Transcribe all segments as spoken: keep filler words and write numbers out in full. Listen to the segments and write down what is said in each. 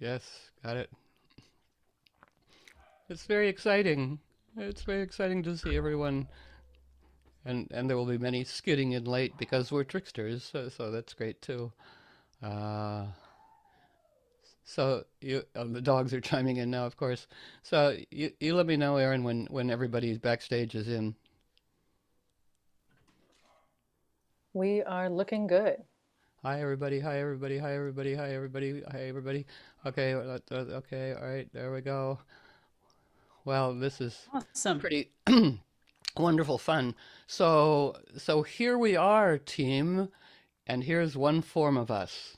Yes, got it. It's very exciting. It's very exciting to see everyone, and and there will be many skidding in late because we're tricksters. So, so that's great too. Uh, so you, oh, the dogs are chiming in now, of course. So you you let me know, Aaron, when when everybody's backstage is in. We are looking good. Hi everybody. Hi everybody. Hi everybody. Hi everybody. Hi everybody. Okay. uh, uh, Okay. All right. There we go. Well, this is Awesome. pretty wonderful fun. So, so here we are, team, and here's one form of us.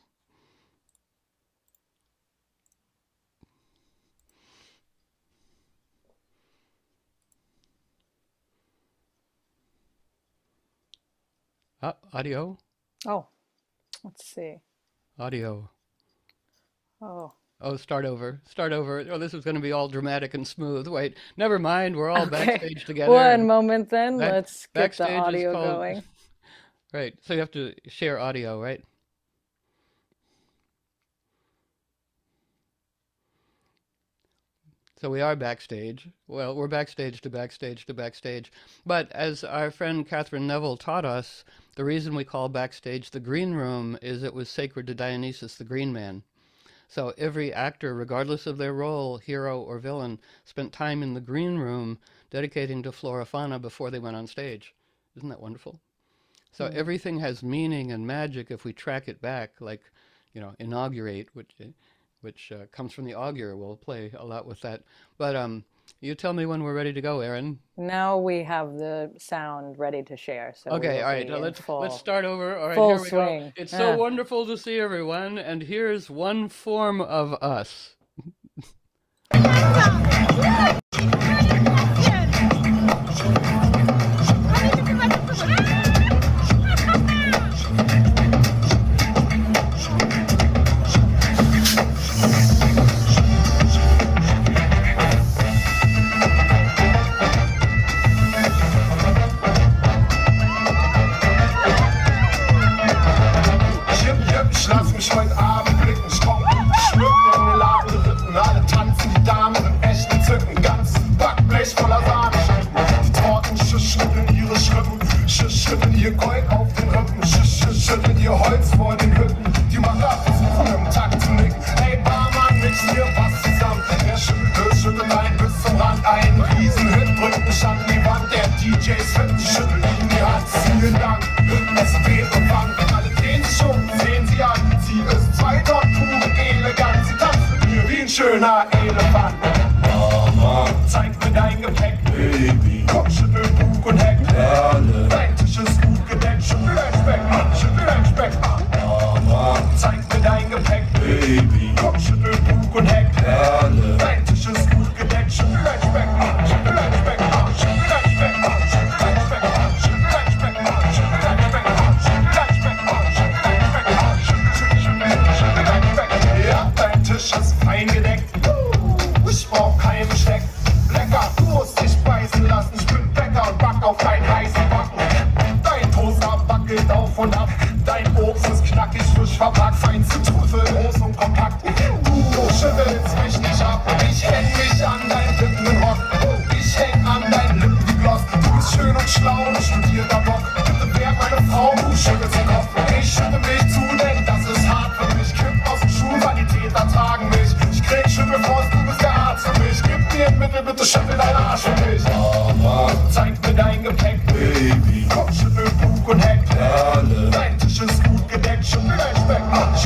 Uh, audio, Oh, let's see. audio. Oh, Oh, start over, start over. Oh, this is going to be all dramatic and smooth. Wait, never mind. We're all okay. backstage together, One and moment then. back Let's get the backstage is audio called going. right. So you have to share audio, right? So we are backstage. Well, we're backstage to backstage to backstage. But as our friend Catherine Neville taught us, the reason we call backstage the green room is it was sacred to Dionysus, the Green Man. So every actor, regardless of their role, hero or villain, spent time in the green room dedicating to flora fauna before they went on stage. Isn't that wonderful? So Mm. everything has meaning and magic if we track it back, like, you know, inaugurate, which which uh, comes from the augur. We'll play a lot with that. But um, you tell me when we're ready to go, Aaron. Now we have the sound ready to share, so we Okay, will all right. be uh, in let's let's full start over. All right, full here we go. swing. It's so Yeah. wonderful to see everyone, and here's one form of us. Jip, jip, ich lass mich heute Abend blicken, ich komm schlüpfen in den Laden rücken, alle tanzen, die Damen sind echt entzücken, ganz Backblech voller Sahne. Die Torten sch schütteln ihre Schrippen, sch schütteln ihr Gold auf den Rippen, sch sch schütteln ihr Holz vor den Hütten, die Maraffen suchen im Takt zu nicken. Hey Barmann, mix mir was zusammen, der schüttelt, schüttelt ein bis zum Rand, ein Riesenhit, drückt mich an die Wand, der D Js Hütten schüttelt ihm die Hand, vielen Dank, es weht und wankt, alle drehen sich um, sehen sie an, sie ist zwei Dort pure Eleganz, sie tanzt mit mir wie ein schöner Elefant. Mama, zeig mir dein Gepäck, Baby, komm, schüttel Bug und Heck, Perle, dein Tisch ist gut gedeckt, schüttel dein Speck, Mann, schüttel dein Speck, Mama, zeig mir dein Gepäck, Baby, komm, schüttel Bug und Heck, Perle, dein Tisch ist gut gedeckt, schüttel dein Speck, Mann, schüttel dein Speck, Mann, schüttel dein Speck, Mann, schüttel dein Speck, Mann, schüttel dein Speck, Mann, schüttel dein Speck, Mann, schüttel dein Speck, Mann, schüttel dein Speck, Mann, schüttel, schüttel, schüttel, schüttel dein Speck. Ja, dein Tisch ist fein gedeckt, ich brauch kein Besteck. Lecker, du musst dich beißen lassen, ich bin Bäcker und back auf deinen heißen Backen. Dein Toaster wackelt auf und ab, dein Obst ist knackig, frisch verpackt, feinste Trüffel, groß und kompakt. Du schüttelst mich nicht ab, ich häng mich an deinen Lippenrock. Ich häng an deinen Lippengloss, du bist schön und schlau und studierter Bock. Bitte wär meine Frau, du schüttelst den Kopf. Ich schüttel mich zu, denn das ist hart für mich. Kipp aus dem Schuh, Sanitäter tragen mich. Ich krieg Schüttelfrost, du bist der Arzt für mich. Gib mir ein Mittel, bitte schüttel dein Arsch für mich. Mama, zeig mir dein Gepäck, Baby. Komm, schüttel Bug und Heck, Perle. Dein Tisch ist gut gedeckt, schüttel dein Speck, Mann.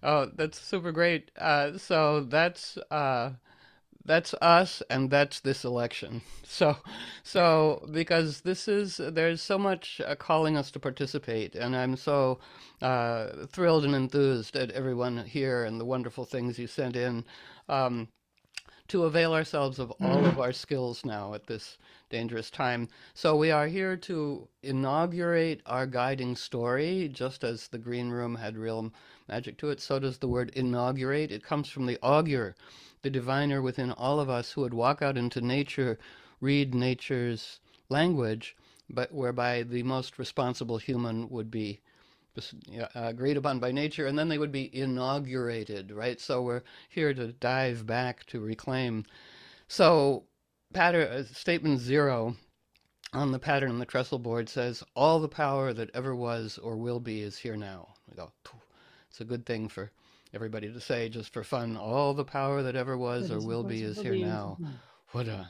Oh, that's super great. Uh, so that's uh, that's us, and that's this election. So, so because this is there's so much uh, calling us to participate, and I'm so uh, thrilled and enthused at everyone here and the wonderful things you sent in. Um, to avail ourselves of all of our skills now at this dangerous time. So we are here to inaugurate our guiding story, just as the green room had real magic to it. So does the word inaugurate. It comes from the augur, the diviner within all of us who would walk out into nature, read nature's language, but whereby the most responsible human would be yeah, uh, agreed upon by nature, and then they would be inaugurated, right? So we're here to dive back to reclaim. So, pattern uh, statement zero on the pattern on the trestle board says, "All the power that ever was or will be is here now." We go, it's a good thing for everybody to say, just for fun. All the power that ever was or will be is here now. What a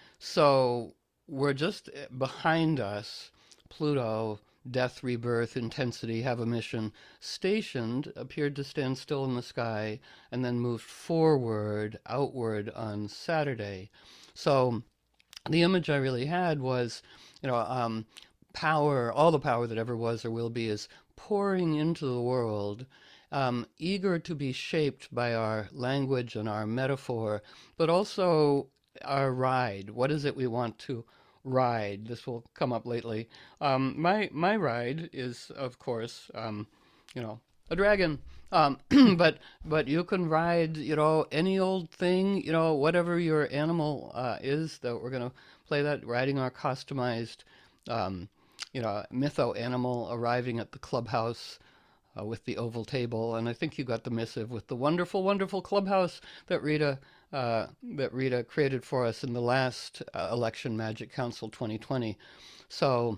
so we're just uh, behind us, Pluto, death, rebirth, intensity, have a mission, stationed, appeared to stand still in the sky, and then moved forward, outward on Saturday. So the image I really had was, you know, um, power, all the power that ever was or will be is pouring into the world, um, eager to be shaped by our language and our metaphor, but also our ride. What is it we want to ride? This will come up lately. Um, my my ride is, of course, um, you know, a dragon. Um, but but you can ride, you know, any old thing, you know, whatever your animal uh, is. That we're gonna play that riding our customized, um, you know, mytho animal arriving at the clubhouse uh, with the oval table, and I think you got the missive with the wonderful, wonderful clubhouse that Rita uh, that Rita created for us in the last uh, election Magic Council twenty twenty. So,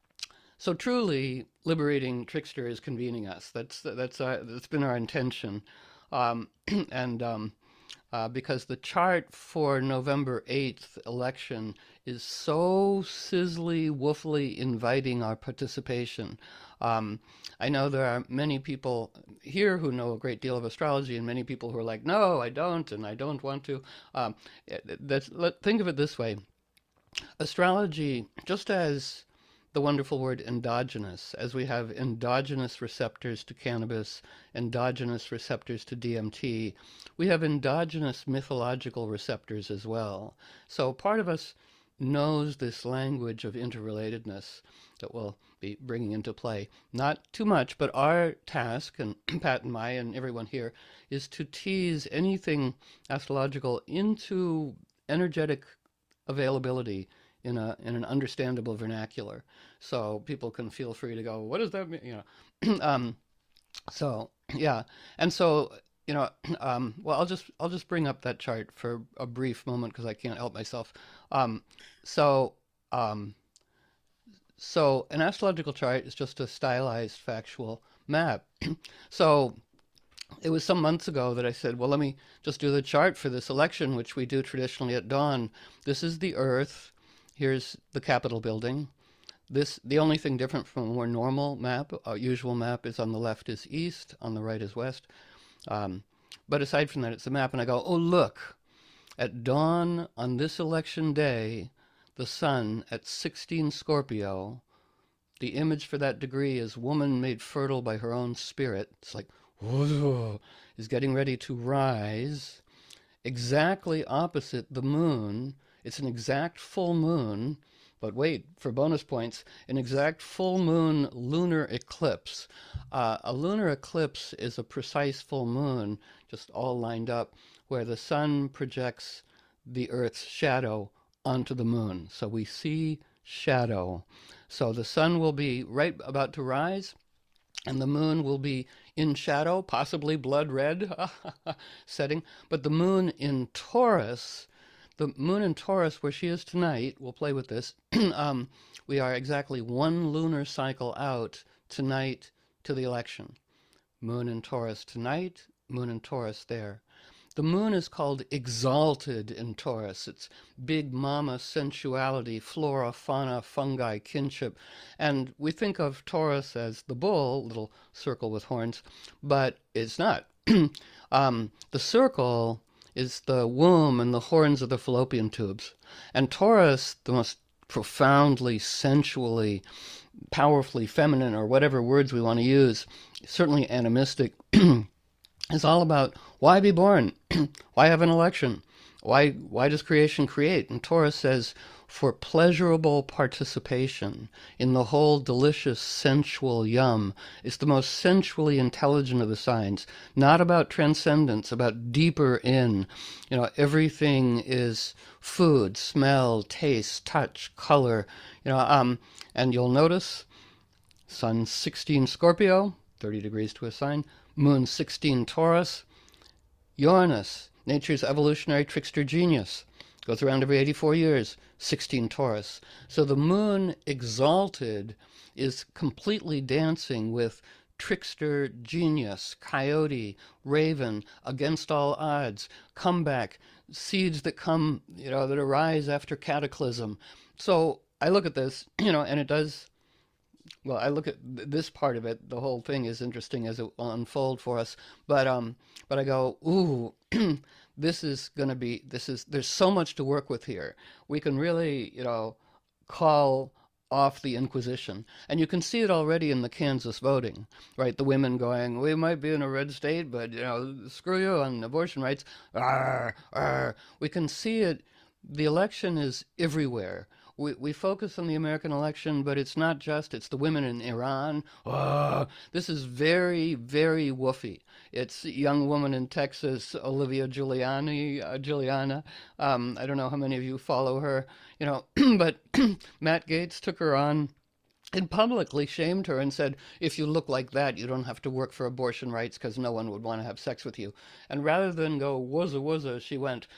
so truly, liberating trickster is convening us. That's that's our, that's been our intention, um, and um, uh, because the chart for November eighth election is so sizzly, woofly inviting our participation. Um, I know there are many people here who know a great deal of astrology, and many people who are like, "No, I don't, and I don't want to." Um, that's, let, think of it this way: astrology, just as the wonderful word endogenous, as we have endogenous receptors to cannabis, endogenous receptors to D M T, we have endogenous mythological receptors as well. So part of us knows this language of interrelatedness that we'll be bringing into play. Not too much, but our task, and Pat and Maya and everyone here, is to tease anything astrological into energetic availability in a in an understandable vernacular, so people can feel free to go, what does that mean? You know, um, so yeah, and so you know, um, well, I'll just I'll just bring up that chart for a brief moment because I can't help myself. Um, so um, so an astrological chart is just a stylized factual map. So it was some months ago that I said, well, let me just do the chart for this election, which we do traditionally at dawn. This is the Earth. Here's the Capitol building. This, the only thing different from a more normal map, our usual map is on the left is east, on the right is west. Um, but aside from that, it's a map, and I go, oh, look, at dawn on this election day, the sun at sixteen Scorpio, the image for that degree is woman made fertile by her own spirit. It's like, whoa, is getting ready to rise, exactly opposite the moon. It's an exact full moon, but wait, for bonus points, an exact full moon lunar eclipse. Uh, a lunar eclipse is a precise full moon, just all lined up, where the sun projects the Earth's shadow onto the moon. So we see shadow. So the sun will be right about to rise, and the moon will be in shadow, possibly blood red setting. But the moon in Taurus, the moon in Taurus, where she is tonight, we'll play with this. um, we are exactly one lunar cycle out tonight to the election. Moon in Taurus tonight, moon in Taurus there. The moon is called exalted in Taurus. It's big mama sensuality, flora, fauna, fungi, kinship. And we think of Taurus as the bull, little circle with horns, but it's not. um, the circle is the womb and the horns of the fallopian tubes. And Taurus, the most profoundly, sensually, powerfully feminine, or whatever words we want to use, certainly animistic, is all about why be born? Why have an election? Why, why does creation create? And Taurus says, for pleasurable participation in the whole delicious sensual yum. It's the most sensually intelligent of the signs, not about transcendence, about deeper in. You know, everything is food, smell, taste, touch, color. You know, um, and you'll notice Sun sixteen Scorpio, thirty degrees to a sign, Moon sixteen Taurus, Uranus, nature's evolutionary trickster genius, goes around every eighty-four years, sixteen Taurus. So the moon exalted is completely dancing with trickster, genius, coyote, raven, against all odds, comeback, seeds that come, you know, that arise after cataclysm. So I look at this, you know, and it does, well, I look at this part of it, the whole thing is interesting as it will unfold for us, but, um, but I go, ooh, this is going to be, this is, there's so much to work with here. We can really, you know, call off the Inquisition. And you can see it already in the Kansas voting, right? The women going, we might be in a red state, but, you know, screw you on abortion rights. Arr, arr. We can see it. The election is everywhere. We, we focus on the American election, but it's not just, it's the women in Iran. Oh, this is very, very woofy. It's a young woman in Texas, Olivia Giuliani, uh, Giuliana. Um, I don't know how many of you follow her, you know, but Matt Gaetz took her on and publicly shamed her and said, if you look like that, you don't have to work for abortion rights because no one would want to have sex with you. And rather than go, wuzza wuzza, she went,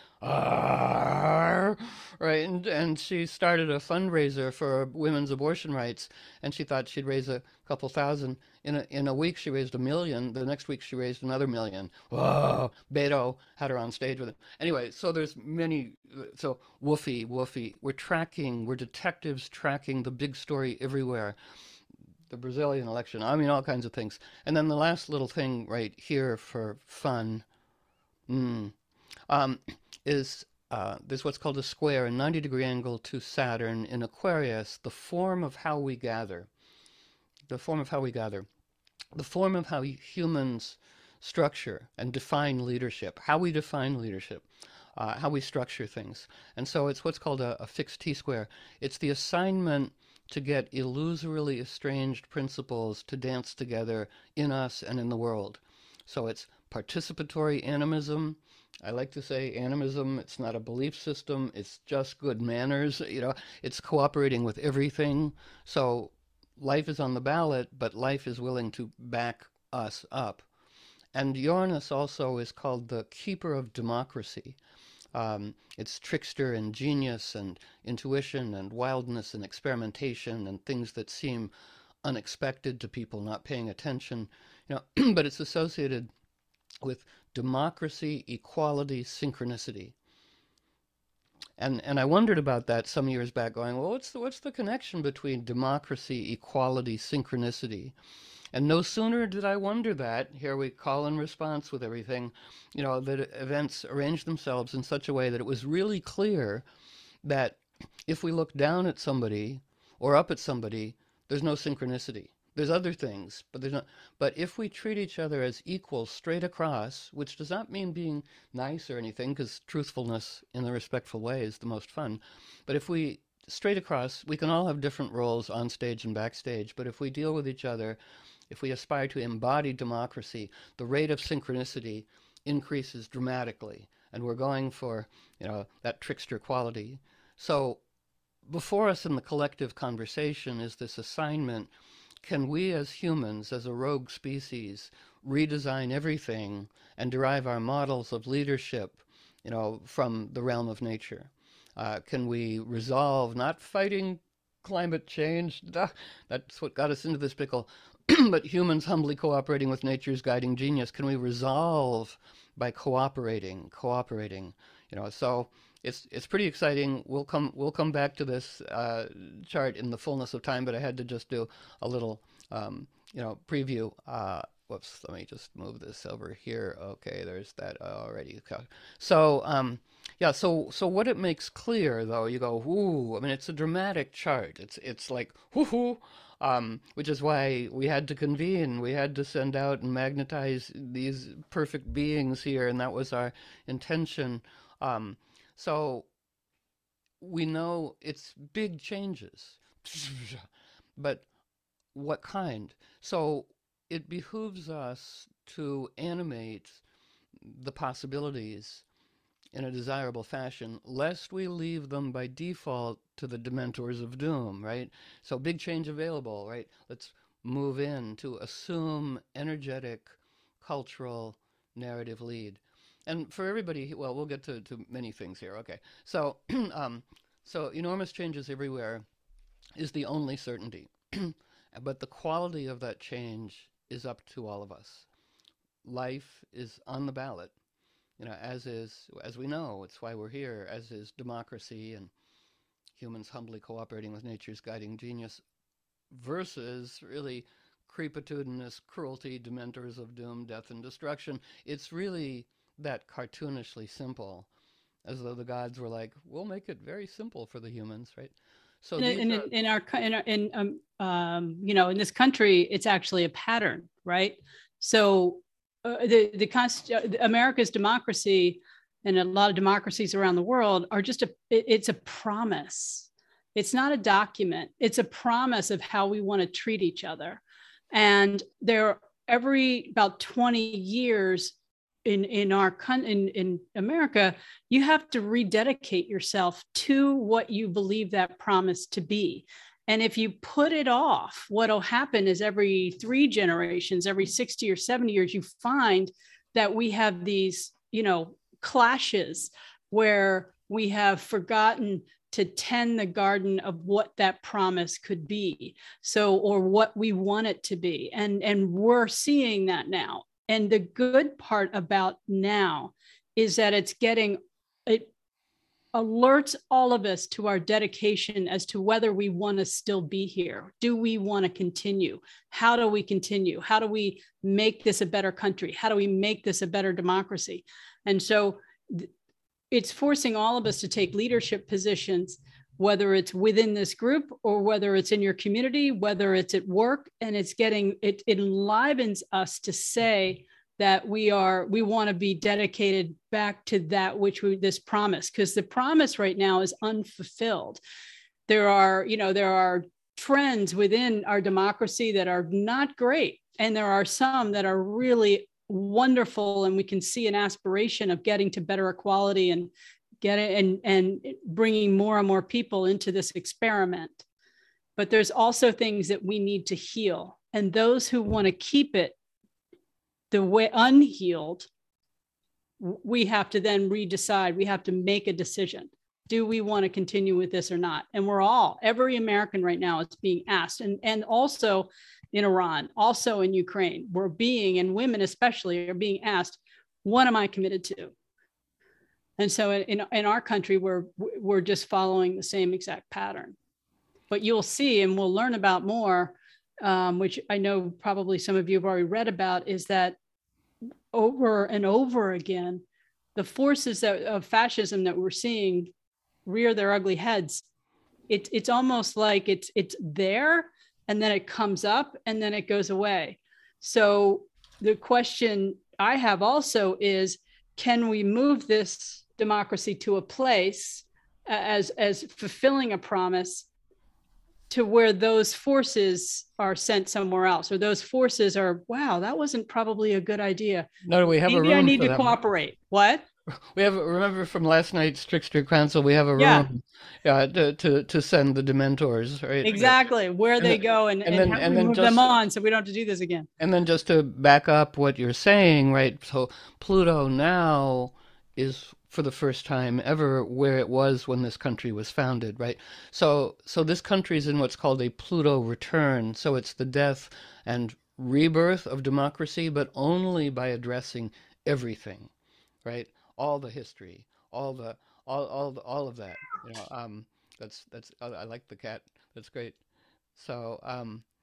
Arr! Right, and, and she started a fundraiser for women's abortion rights, and she thought she'd raise a couple thousand. In a, in a week, she raised a million. The next week, she raised another million. Whoa! Beto had her on stage with him. Anyway, so there's many, so woofy, woofy. We're tracking, we're detectives tracking the big story everywhere. The Brazilian election, I mean, all kinds of things. And then the last little thing right here for fun, mm, um, is uh, there's what's called a square, a ninety degree angle to Saturn in Aquarius, the form of how we gather. The form of how we gather. The form of how humans structure and define leadership, how we define leadership, uh, how we structure things. And so it's what's called a, a fixed T-square. It's the assignment to get illusorily estranged principles to dance together in us and in the world. So it's participatory animism. I like to say animism, it's not a belief system, it's just good manners, you know, it's cooperating with everything. So life is on the ballot, but life is willing to back us up. And Uranus also is called the keeper of democracy. Um, it's trickster and genius and intuition and wildness and experimentation and things that seem unexpected to people not paying attention, you know, but it's associated with democracy, equality, synchronicity. And and I wondered about that some years back, going, well, what's the, what's the connection between democracy, equality, synchronicity? And no sooner did I wonder that, here we call and response with everything, you know, that events arranged themselves in such a way that it was really clear that if we look down at somebody or up at somebody, there's no synchronicity. There's other things, but there's not. But if we treat each other as equals straight across, which does not mean being nice or anything, because truthfulness in a respectful way is the most fun. But if we straight across, we can all have different roles on stage and backstage. But if we deal with each other, if we aspire to embody democracy, the rate of synchronicity increases dramatically, and we're going for, you know, that trickster quality. So before us in the collective conversation is this assignment. Can we as humans, as a rogue species, redesign everything and derive our models of leadership, you know, from the realm of nature? Uh, can we resolve not fighting climate change? That's what got us into this pickle. But humans humbly cooperating with nature's guiding genius. Can we resolve by cooperating, cooperating? You know, so it's it's pretty exciting. We'll come we'll come back to this uh, chart in the fullness of time, but I had to just do a little um, you know preview. Uh, whoops, let me just move this over here. Okay, there's that already. Okay. So, um, yeah, so so what it makes clear though, you go, whoo, I mean it's a dramatic chart. It's it's like whoo, um, which is why we had to convene. We had to send out and magnetize these perfect beings here, and that was our intention. Um, so we know it's big changes, but what kind? So it behooves us to animate the possibilities in a desirable fashion, lest we leave them by default to the dementors of doom, right? So big change available, right? Let's move in to assume energetic, cultural, narrative lead. And for everybody, well, we'll get to, to many things here. Okay. So, um, so enormous changes everywhere is the only certainty. But the quality of that change is up to all of us. Life is on the ballot, you know, as is, as we know, it's why we're here, as is democracy and humans humbly cooperating with nature's guiding genius versus really creepitudinous cruelty, dementors of doom, death, and destruction. It's really that cartoonishly simple, as though the gods were like, we'll make it very simple for the humans, right? So in, these in, are, in our in, our, in um, um, you know, in this country, it's actually a pattern, right? So uh, the the const- uh, America's democracy and a lot of democracies around the world are just a it, it's a promise. It's not a document. It's a promise of how we want to treat each other. And there every about twenty years in in our in in America, you have to rededicate yourself to what you believe that promise to be. And if you put it off, what'll happen is every three generations, every sixty or seventy years, you find that we have these, you know, clashes where we have forgotten to tend the garden of what that promise could be. So, or what we want it to be. And, and we're seeing that now. And the good part about now is that it's getting, it alerts all of us to our dedication as to whether we want to still be here. Do we want to continue? How do we continue? How do we make this a better country? How do we make this a better democracy? And so th- it's forcing all of us to take leadership positions, whether it's within this group or whether it's in your community, whether it's at work, and it's getting, it, it enlivens us to say that we are, we want to be dedicated back to that which we, this promise, because the promise right now is unfulfilled. There are, you know, there are trends within our democracy that are not great. And there are some that are really wonderful. And we can see an aspiration of getting to better equality and get it and, and bringing more and more people into this experiment. But there's also things that we need to heal. And those who want to keep it the way unhealed, we have to then redecide. We have to make a decision. Do we want to continue with this or not? And we're all, every American right now is being asked, and, and also in Iran, also in Ukraine, we're being, and women especially are being asked, what am I committed to? And so in, in our country, we're, we're just following the same exact pattern. But you'll see, and we'll learn about more, um, which I know probably some of you have already read about, is that over and over again, the forces that, of fascism that we're seeing rear their ugly heads. It, it's almost like it's, it's there, and then it comes up, and then it goes away. So the question I have also is, can we move this democracy to a place as, as fulfilling a promise to where those forces are sent somewhere else, or those forces are, wow, that wasn't probably a good idea. no, we have Maybe a room I need for to them. cooperate. What? We have, remember from last night's Trickster Council, we have a Yeah. room uh, to, to, to send the Dementors, right? Exactly, where And they the- go, and, and and, then- how and we then move just- them on so we don't have to do this again. And then just to back up what you're saying, right? So Pluto now is for the first time ever where it was when this country was founded, right? So so this country is in what's called a Pluto return. So it's the death and rebirth of democracy, but only by addressing everything, right? All the history, all the all all the, all of that. You know, um, that's that's I, I like the cat. That's great. So um,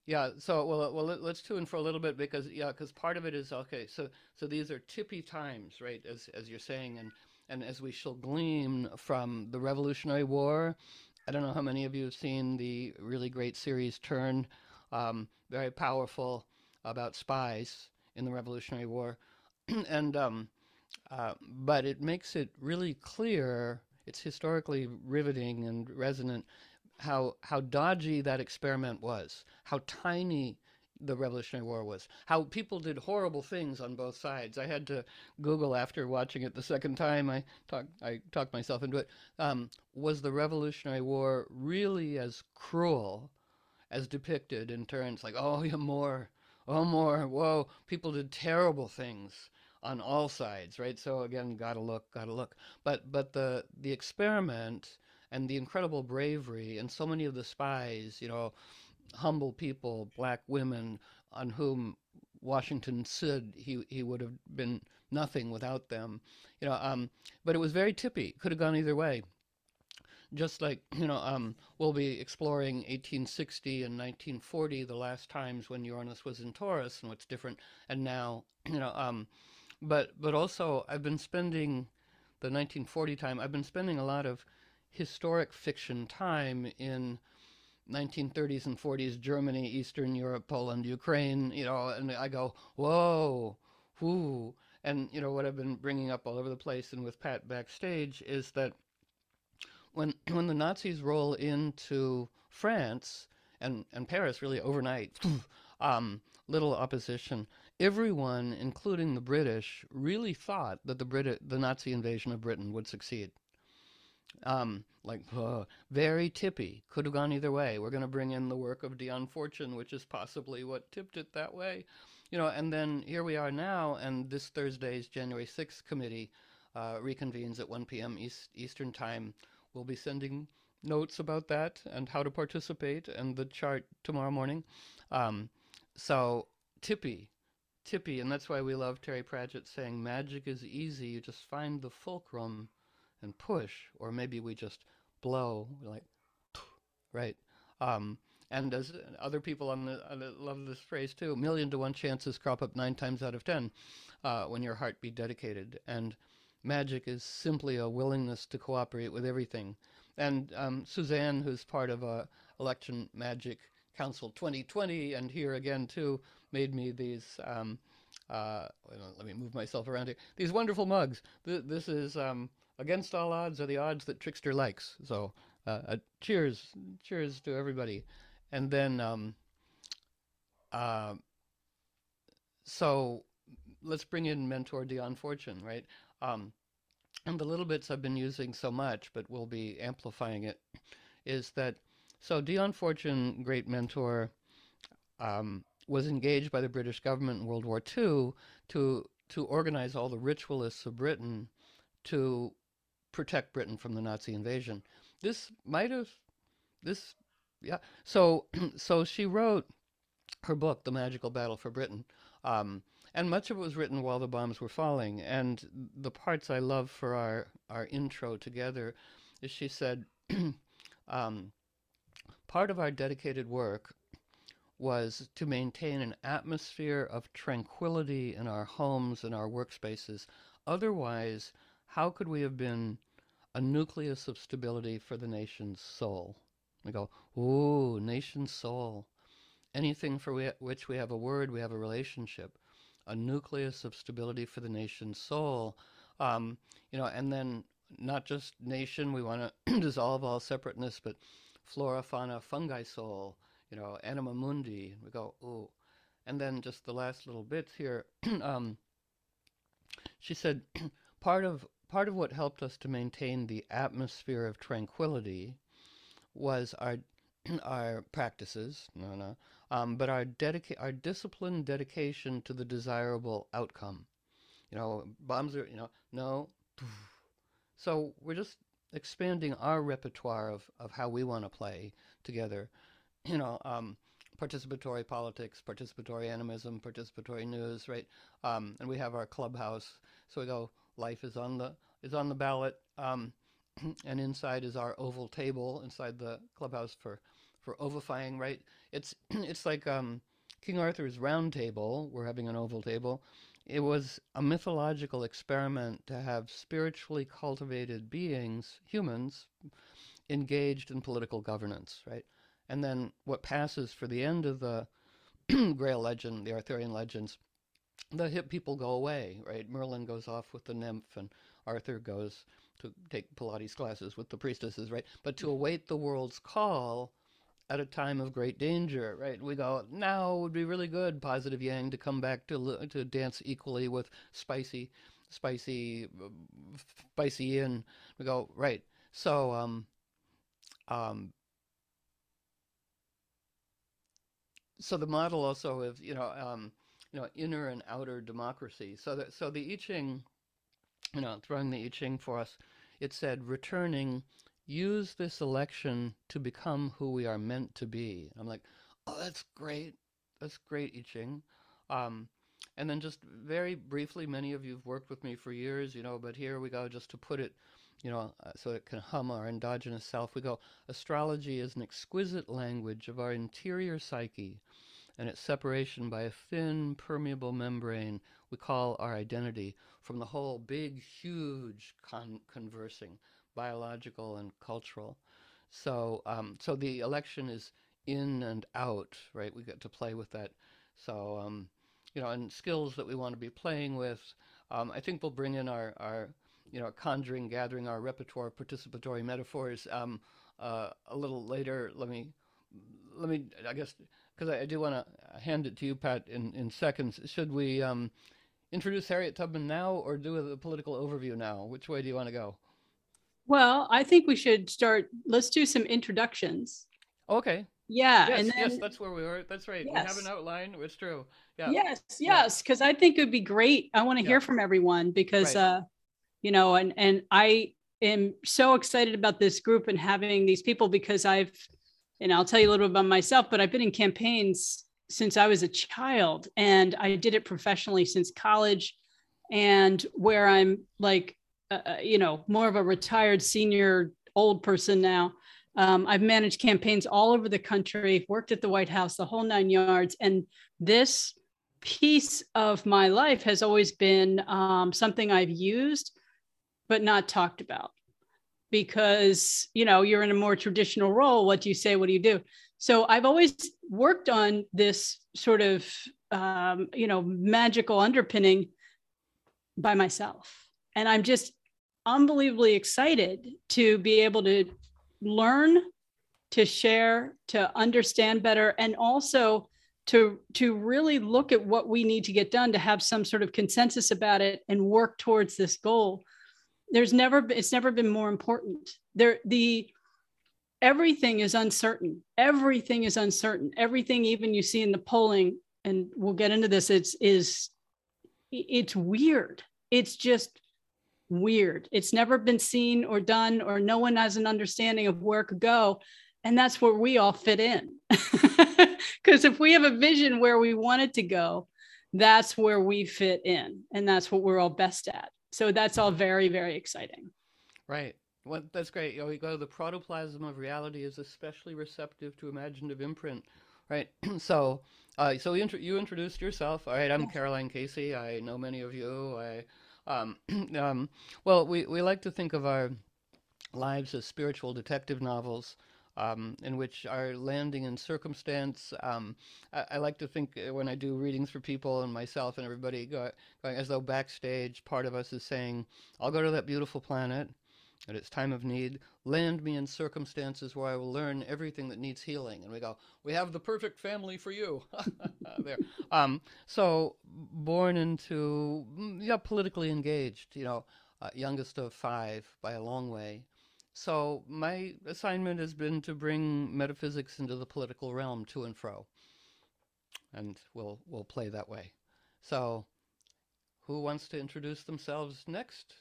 Yeah, so well, well, let- let's tune for a little bit because yeah, because part of it is okay. So so these are tippy times, right? As as you're saying, and and as we shall glean from the Revolutionary War. I don't know how many of you have seen the really great series Turn, um, very powerful about spies in the Revolutionary War, and um, uh, but it makes it really clear. It's historically riveting and resonant how how dodgy that experiment was, how tiny the Revolutionary War was, how people did horrible things on both sides. I had to Google after watching it the second time. I talked I talked myself into it. Um, was the Revolutionary War really as cruel as depicted in terms like, oh, yeah, more, oh, more, whoa, people did terrible things on all sides, right? So again, gotta look, gotta look. But but the the experiment and the incredible bravery and so many of the spies, you know, humble people, black women, on whom Washington said he he would have been nothing without them, you know. Um, but it was very tippy. Could have gone either way, just like you know um, we'll be exploring eighteen sixty and nineteen forty, the last times when Uranus was in Taurus and what's different, and now you know um, but but also I've been spending the nineteen forty time I've been spending a lot of historic fiction time in nineteen thirties and forties Germany, Eastern Europe, Poland, Ukraine, you know, and I go, whoa, whoo. And, you know, what I've been bringing up all over the place and with Pat backstage is that when when the Nazis roll into France and and Paris really overnight, um, little opposition. Everyone, including the British, really thought that the Brit the Nazi invasion of Britain would succeed. Um, like uh, very tippy, could have gone either way. We're going to bring in the work of Dion Fortune, which is possibly what tipped it that way, you know. And then here we are now, and this Thursday's January sixth committee uh, reconvenes at one p m. East, Eastern Time. We'll be sending notes about that and how to participate and the chart tomorrow morning. Um, so tippy, tippy, and that's why we love Terry Pratchett saying magic is easy. You just find the fulcrum and push, or maybe we just blow, like, right? Um, and as other people on the, on the love this phrase too, million to one chances crop up nine times out of ten uh, when your heart be dedicated. And magic is simply a willingness to cooperate with everything. And um, Suzanne, who's part of a Election Magic Council twenty twenty, and here again too, made me these. Um, uh, let me move myself around here. These wonderful mugs. Th this is um, against all odds are the odds that Trickster likes. So uh, uh, cheers, cheers to everybody. And then um, uh, so let's bring in mentor Dion Fortune, right? Um, and the little bits I've been using so much, but we'll be amplifying it, is that so Dion Fortune, great mentor, um, was engaged by the British government in World War Two to to organize all the ritualists of Britain to protect Britain from the Nazi invasion. This might have this yeah. So so she wrote her book, The Magical Battle for Britain. Um, and much of it was written while the bombs were falling. And the parts I love for our, our intro together is she said, um, part of our dedicated work was to maintain an atmosphere of tranquility in our homes and our workspaces. Otherwise, how could we have been a nucleus of stability for the nation's soul? We go, ooh, nation's soul. Anything for we, which we have a word, we have a relationship, a nucleus of stability for the nation's soul. Um, you know, and then not just nation, we want to dissolve all separateness, but flora, fauna, fungi soul, you know, anima mundi. We go, ooh. And then just the last little bit here, um, she said, part of part of what helped us to maintain the atmosphere of tranquility was our our practices, no, no, um, but our dedica- our disciplined dedication to the desirable outcome. You know, bombs are, you know, no. So we're just expanding our repertoire of, of how we want to play together. You know, um, participatory politics, participatory animism, participatory news, right? Um, and we have our clubhouse. So we go, life is on the is on the ballot. Um, and inside is our oval table inside the clubhouse for for ovifying, right? It's it's like um, King Arthur's Round Table. We're having an oval table. It was a mythological experiment to have spiritually cultivated beings, humans, engaged in political governance, right? And then what passes for the end of the Grail legend, the Arthurian legends, the hip people go away, right? Merlin goes off with the nymph, and Arthur goes to take Pilates classes with the priestesses, right? But to await the world's call at a time of great danger, right? We go, now would be really good, positive yang, to come back to to dance equally with spicy, spicy, uh, spicy yin. We go, right. So, um, um, so the model also is, you know, um, you know, inner and outer democracy. So that, so the I Ching, you know, throwing the I Ching for us, it said, returning, use this election to become who we are meant to be. I'm like, oh, that's great. That's great, I Ching. Um, and then just very briefly, many of you have worked with me for years, you know, but here we go, just to put it, you know, uh, so it can hum our endogenous self. We go, astrology is an exquisite language of our interior psyche and its separation by a thin, permeable membrane we call our identity from the whole big, huge con- conversing, biological and cultural. So, um, so the election is in and out, right? We get to play with that. So, um, you know, and skills that we want to be playing with. Um, I think we'll bring in our, our, you know, conjuring, gathering our repertoire, participatory metaphors um, uh, a little later. Let me, let me, I guess, because I, I do want to hand it to you, Pat, in, in seconds. Should we um, introduce Harriet Tubman now, or do the political overview now? Which way do you want to go? Well, I think we should start. Let's do some introductions. Okay. Yeah. Yes, and then, yes, that's where we were. That's right. yes. We have an outline. It's true. Yeah. Yes, yes, because I think it would be great. I want to Yeah. hear from everyone because, Right. uh, you know, and and I am so excited about this group and having these people because I've, and I'll tell you a little bit about myself, but I've been in campaigns since I was a child, and I did it professionally since college, and where I'm like, uh, you know, more of a retired senior old person now. Um, I've managed campaigns all over the country, worked at the White House, the whole nine yards. And this piece of my life has always been um, something I've used, but not talked about because, you know, you're in a more traditional role. What do you say? What do you do? So I've always worked on this sort of, um, you know, magical underpinning by myself. And I'm just unbelievably excited to be able to learn, to share, to understand better, and also to, to really look at what we need to get done to have some sort of consensus about it and work towards this goal. There's never, it's never been more important. There, the, everything is uncertain. Everything is uncertain. Everything, even you see in the polling, and we'll get into this, it's, is, it's weird. It's just weird. It's never been seen or done, or no one has an understanding of where it could go. And that's where we all fit in. Because if we have a vision where we want it to go, that's where we fit in. And that's what we're all best at. So that's all very, very exciting. Right. Well, that's great. You know, we go, the protoplasm of reality is especially receptive to imaginative imprint. Right. so, uh, so you, int- you introduced yourself. All right. I'm Yes. Caroline Casey. I know many of you. I, um, um, well, we, we like to think of our lives as spiritual detective novels. Um, in which our landing in circumstance, um, I, I like to think uh, when I do readings for people and myself and everybody go, going as though backstage part of us is saying, I'll go to that beautiful planet at its time of need, land me in circumstances where I will learn everything that needs healing. And we go, we have the perfect family for you. there. Um, so born into, yeah, politically engaged, you know, uh, youngest of five by a long way. So my assignment has been to bring metaphysics into the political realm to and fro, and we'll we'll play that way. So, who wants to introduce themselves next?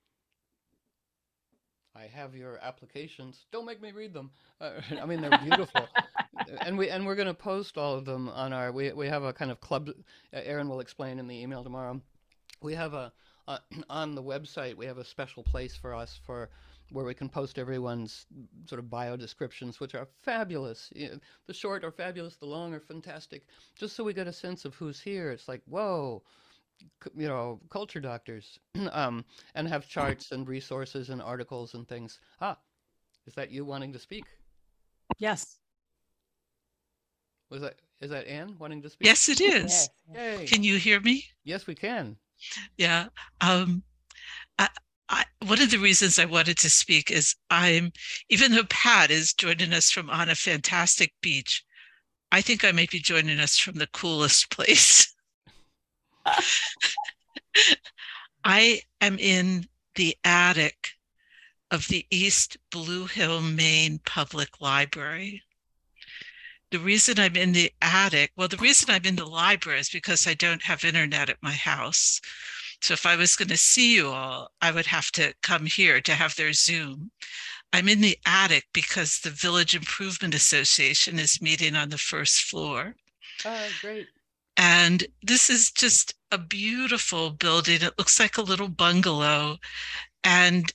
I have your applications. Don't make me read them. Uh, I mean, they're beautiful, and we and we're going to post all of them on our. We we have a kind of club. Uh, Aaron will explain in the email tomorrow. We have a uh, on the website. We have a special place for us for. where we can post everyone's sort of bio descriptions, which are fabulous. You know, the short are fabulous, the long are fantastic, just so we get a sense of who's here. It's like, whoa, c- you know, culture doctors, um, and have charts and resources and articles and things. Ah, is that you wanting to speak? Yes. Was that is that Anne wanting to speak? Yes, it is. Yes, yes. Yay! Can you hear me? Yes, we can. Yeah. Um, I, I, one of the reasons I wanted to speak is I'm, even though Pat is joining us from on a fantastic beach, I think I might be joining us from the coolest place. I am in the attic of the East Blue Hill, Maine Public Library. The reason I'm in the attic, well, the reason I'm in the library is because I don't have internet at my house. So if I was going to see you all, I would have to come here to have their Zoom. I'm in the attic because the Village Improvement Association is meeting on the first floor. Ah, great. And this is just a beautiful building. It looks like a little bungalow. And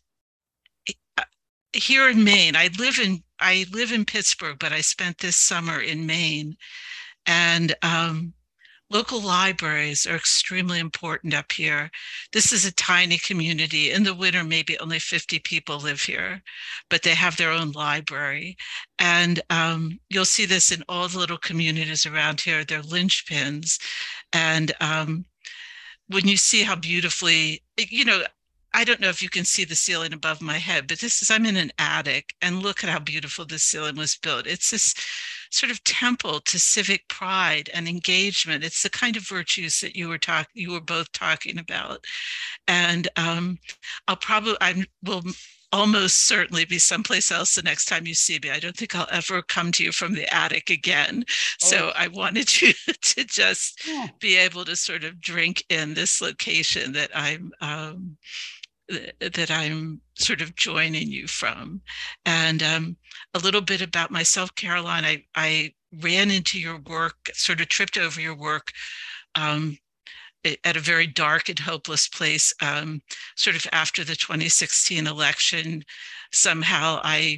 here in Maine, I live in I live in Pittsburgh, but I spent this summer in Maine. And um, local libraries are extremely important up here. This is a tiny community. In the winter, maybe only fifty people live here, but they have their own library. And um, you'll see this in all the little communities around here. They're linchpins. And um, when you see how beautifully, you know, I don't know if you can see the ceiling above my head, but this is, I'm in an attic, and look at how beautiful this ceiling was built. It's this sort of temple to civic pride and engagement. It's the kind of virtues that you were talking, you were both talking about. And um, I'll probably, I will almost certainly be someplace else the next time you see me. I don't think I'll ever come to you from the attic again. So Oh, I wanted you to just Yeah. be able to sort of drink in this location that I'm, um, th- that I'm sort of joining you from. And um, a little bit about myself, Caroline, I, I ran into your work, sort of tripped over your work um, a- at a very dark and hopeless place, um, sort of after the twenty sixteen election. Somehow I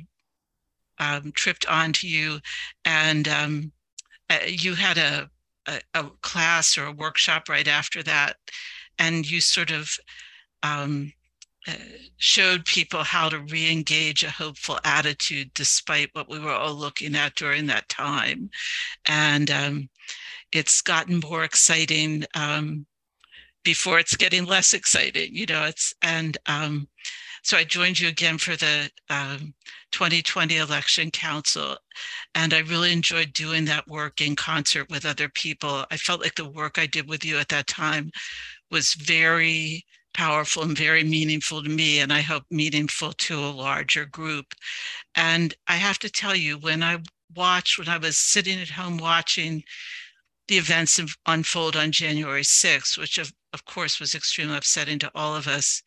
um, tripped onto you, and um, uh, you had a, a, a class or a workshop right after that, and you sort of um, uh, showed people how to re-engage a hopeful attitude despite what we were all looking at during that time. And um, it's gotten more exciting um, before it's getting less exciting, you know, it's, and um, so I joined you again for the um, twenty twenty Election Council, and I really enjoyed doing that work in concert with other people. I felt like the work I did with you at that time was very powerful and very meaningful to me, and I hope meaningful to a larger group. And I have to tell you, when I watched, when I was sitting at home watching the events of- unfold on January sixth, which of, of course was extremely upsetting to all of us,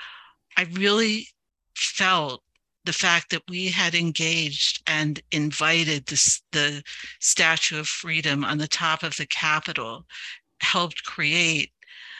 I really felt the fact that we had engaged and invited this, the Statue of Freedom on the top of the Capitol helped create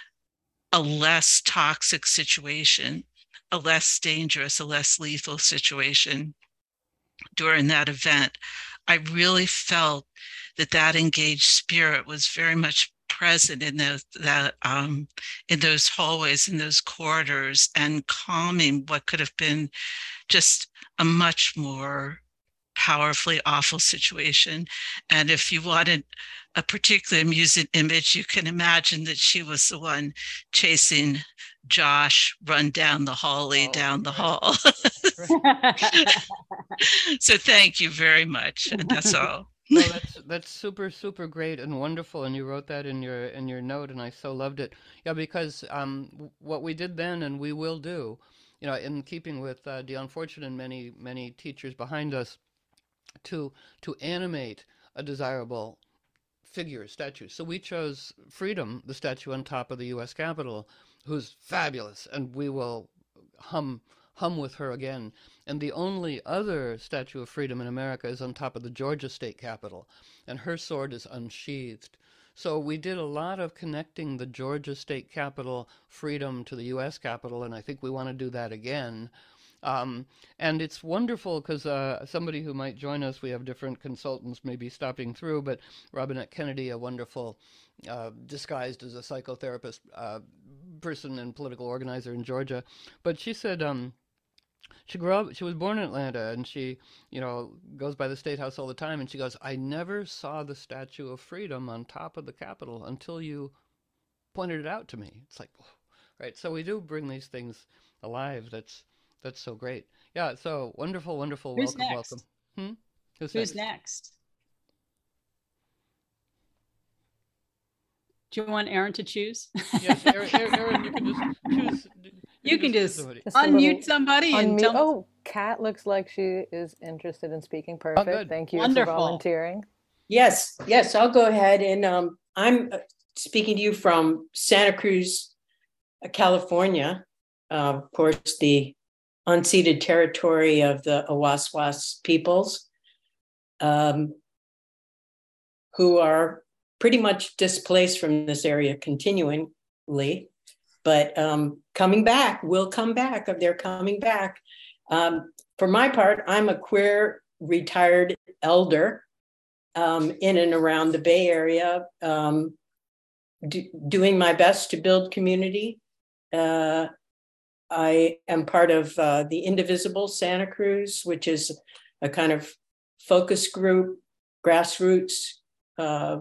a less toxic situation, a less dangerous, a less lethal situation during that event. I really felt that that engaged spirit was very much present in those that um, in those hallways, in those corridors, and calming what could have been just a much more powerfully awful situation. And if you wanted a particularly amusing image, you can imagine that she was the one chasing Josh run down the hallway, oh, down the right, hall. right. So thank you very much. And that's all. No, that's that's super super great and wonderful, and you wrote that in your in your note, and I so loved it. Yeah, because um, w- what we did then, and we will do, you know, in keeping with uh, Dion Fortune and many many teachers behind us, to to animate a desirable figure statue. So we chose Freedom, the statue on top of the U S Capitol, who's fabulous, and we will hum hum with her again. And the only other statue of freedom in America is on top of the Georgia State Capitol, and her sword is unsheathed. So we did a lot of connecting the Georgia State Capitol freedom to the U S Capitol, and I think we want to do that again. Um, and it's wonderful because uh, somebody who might join us, we have different consultants maybe stopping through, but Robinette Kennedy, a wonderful, uh, disguised as a psychotherapist uh, person and political organizer in Georgia. But she said um, she grew up, she was born in Atlanta, and she, you know, goes by the State House all the time. And she goes, I never saw the Statue of Freedom on top of the Capitol until you pointed it out to me. It's like, right. So we do bring these things alive. That's that's so great. Yeah. So wonderful, wonderful. Who's welcome, next? welcome. Hmm? Who's, Who's next? next? Do you want Aaron to choose? Yes, Aaron, Aaron, you can just choose. You can just somebody. Just a unmute little somebody and Unmute. tell us. Oh, Kat looks like she is interested in speaking. Perfect. good. Thank you Wonderful. for volunteering. Yes, yes, I'll go ahead. And um, I'm uh, speaking to you from Santa Cruz, uh, California. Uh, of course, the unceded territory of the Awaswas peoples, um, who are pretty much displaced from this area continually, but um, coming back, will come back. They're coming back. Um, for my part, I'm a queer retired elder um, in and around the Bay Area, um, do, doing my best to build community. Uh, I am part of uh, the Indivisible Santa Cruz, which is a kind of focus group, grassroots uh,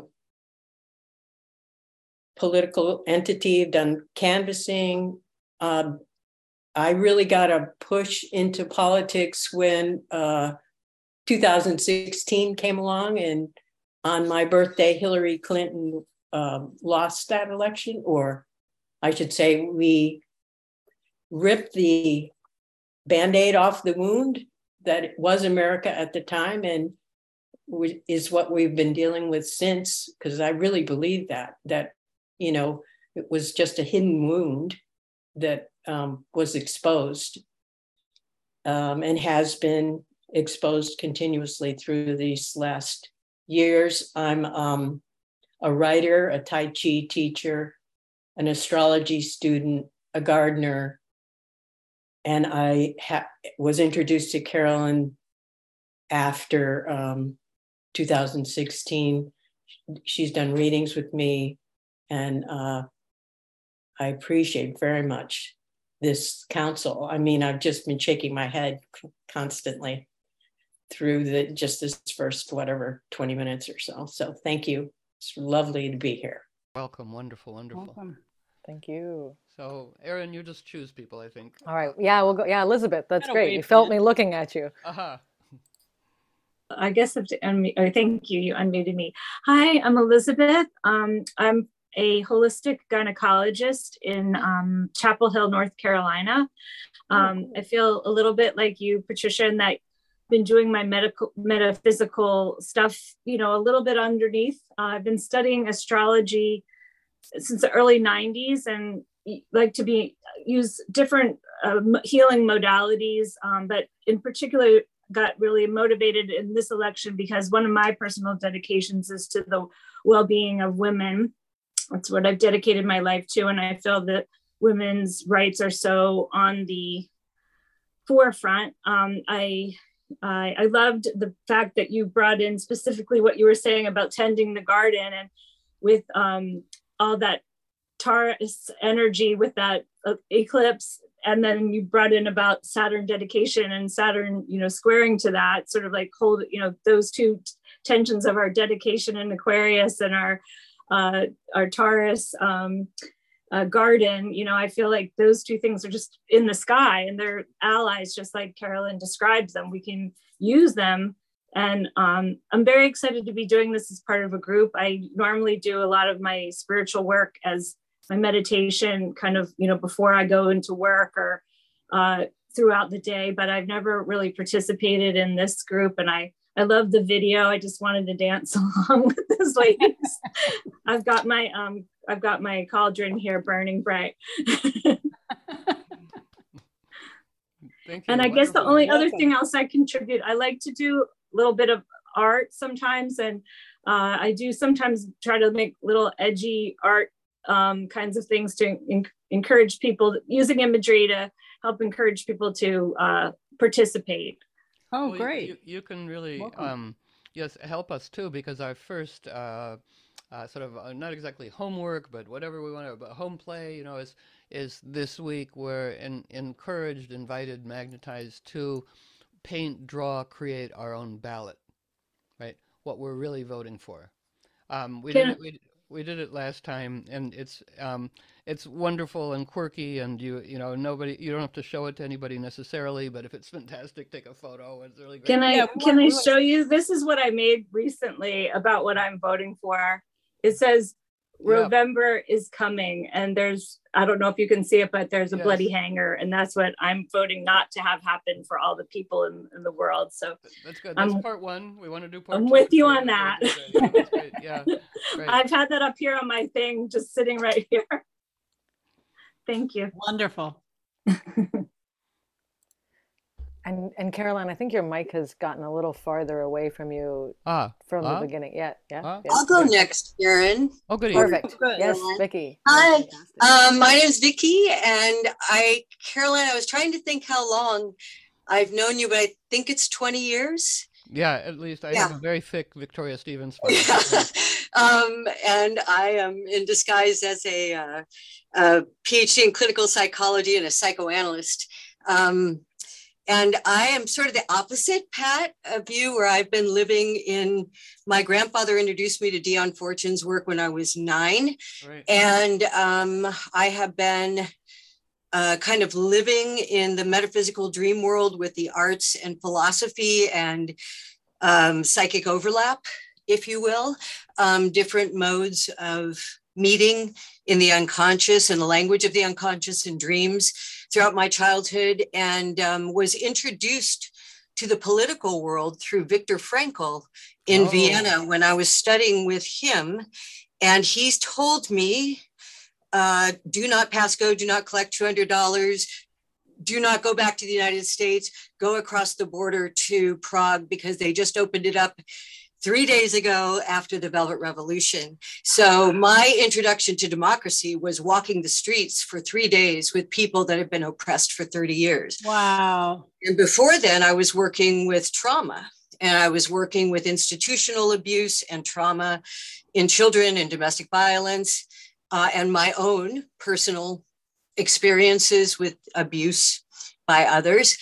political entity. I've done canvassing. Um, I really got a push into politics when uh, two thousand sixteen came along, and on my birthday, Hillary Clinton uh, lost that election, or I should say we ripped the Band-Aid off the wound that it was America at the time, and we, is what we've been dealing with since, because I really believe that, that, you know, it was just a hidden wound that um, was exposed um, and has been exposed continuously through these last years. I'm um, a writer, a Tai Chi teacher, an astrology student, a gardener, and I ha- was introduced to Carolyn after um, two thousand sixteen. She's done readings with me, and uh, I appreciate very much this council. I mean, I've just been shaking my head constantly through the just this first, whatever, twenty minutes or so. So thank you. It's lovely to be here. Welcome. Wonderful, wonderful. Welcome. Thank you. So, Aaron, you just choose people, I think. All right. Yeah, we'll go. Yeah, Elizabeth, that's Gotta great. wave You felt hand. me looking at you. Aha. I guess I have to unmute, or thank you, you unmuted me. Hi, I'm Elizabeth. Um, I'm a holistic gynecologist in um, Chapel Hill, North Carolina. Um, I feel a little bit like you, Patricia, in that I've been doing my medical, metaphysical stuff, you know, a little bit underneath. Uh, I've been studying astrology since the early nineties, and like to be use different uh, healing modalities, um, but in particular got really motivated in this election because one of my personal dedications is to the well-being of women. That's what I've dedicated my life to, and I feel that women's rights are so on the forefront. Um, I, I I loved the fact that you brought in specifically what you were saying about tending the garden, and with um, all that Taurus energy with that uh, eclipse, and then you brought in about Saturn dedication and Saturn, you know, squaring to that, sort of like hold, you know, those two t- tensions of our dedication in Aquarius and our uh, our Taurus um, uh, garden. You know, I feel like those two things are just in the sky, and they're allies, just like Carolyn describes them. We can use them. And um, I'm very excited to be doing this as part of a group. I normally do a lot of my spiritual work as my meditation kind of, you know, before I go into work or uh, throughout the day, but I've never really participated in this group. And I, I love the video. I just wanted to dance along with this ladies. I've got my, um, I've got my cauldron here burning bright. Thank you. And I guess the Wonderful. only other Welcome. thing else I contribute, I like to do a little bit of art sometimes. And uh, I do sometimes try to make little edgy art um, kinds of things to en- encourage people, using imagery to help encourage people to uh, participate. Oh, Well, you, great. you, you can really, Welcome. um, yes, help us too, because our first uh, uh, sort of uh, not exactly homework, but whatever we want to, but home play, you know, is is this week we're in, encouraged, invited, magnetized to paint, draw, create our own ballot, right? What we're really voting for. Um, we did Can it. We, we did it last time, and it's um, it's wonderful and quirky, and you you know nobody you don't have to show it to anybody necessarily, but if it's fantastic, take a photo. It's really great. can I Yeah, we can want- I we want- show you? This is what I made recently about what I'm voting for. It says Yeah. November is coming, and there's, I don't know if you can see it, but there's a Yes. bloody hanger, and that's what I'm voting not to have happen for all the people in, in the world. So That's good. That's I'm- part one. We want to do part I'm two. with you Great, on great, that. great, great. Yeah, that's great. Yeah, great. I've had that up here on my thing, just sitting right here. Thank you. Wonderful. And and Caroline, I think your mic has gotten a little farther away from you Ah, from Ah. the beginning. Yeah, yeah. Ah. yeah. I'll go Great. next, Karen. oh, good evening. Perfect. Good. Yes, Caroline. Vicky. Hi. Fantastic. Um, my name is Vicky, and I, Caroline, I was trying to think how long I've known you, but I think it's twenty years. Yeah, at least I Yeah. have a very thick Victoria Stevens smile. um, and I am in disguise as a, uh, a PhD in clinical psychology and a psychoanalyst. Um, and I am sort of the opposite, Pat, of you, where I've been living in, my grandfather introduced me to Dion Fortune's work when I was nine. Right. And um, I have been uh, kind of living in the metaphysical dream world with the arts and philosophy and um, psychic overlap, if you will, um, different modes of meeting in the unconscious and the language of the unconscious and dreams throughout my childhood, and um, was introduced to the political world through Viktor Frankl in Oh. Vienna when I was studying with him. And he's told me, uh, do not pass go, do not collect two hundred dollars, do not go back to the United States, go across the border to Prague because they just opened it up three days ago after the Velvet Revolution. So my introduction to democracy was walking the streets for three days with people that have been oppressed for thirty years. Wow. And before then, I was working with trauma, and I was working with institutional abuse and trauma in children and domestic violence, uh, and my own personal experiences with abuse by others.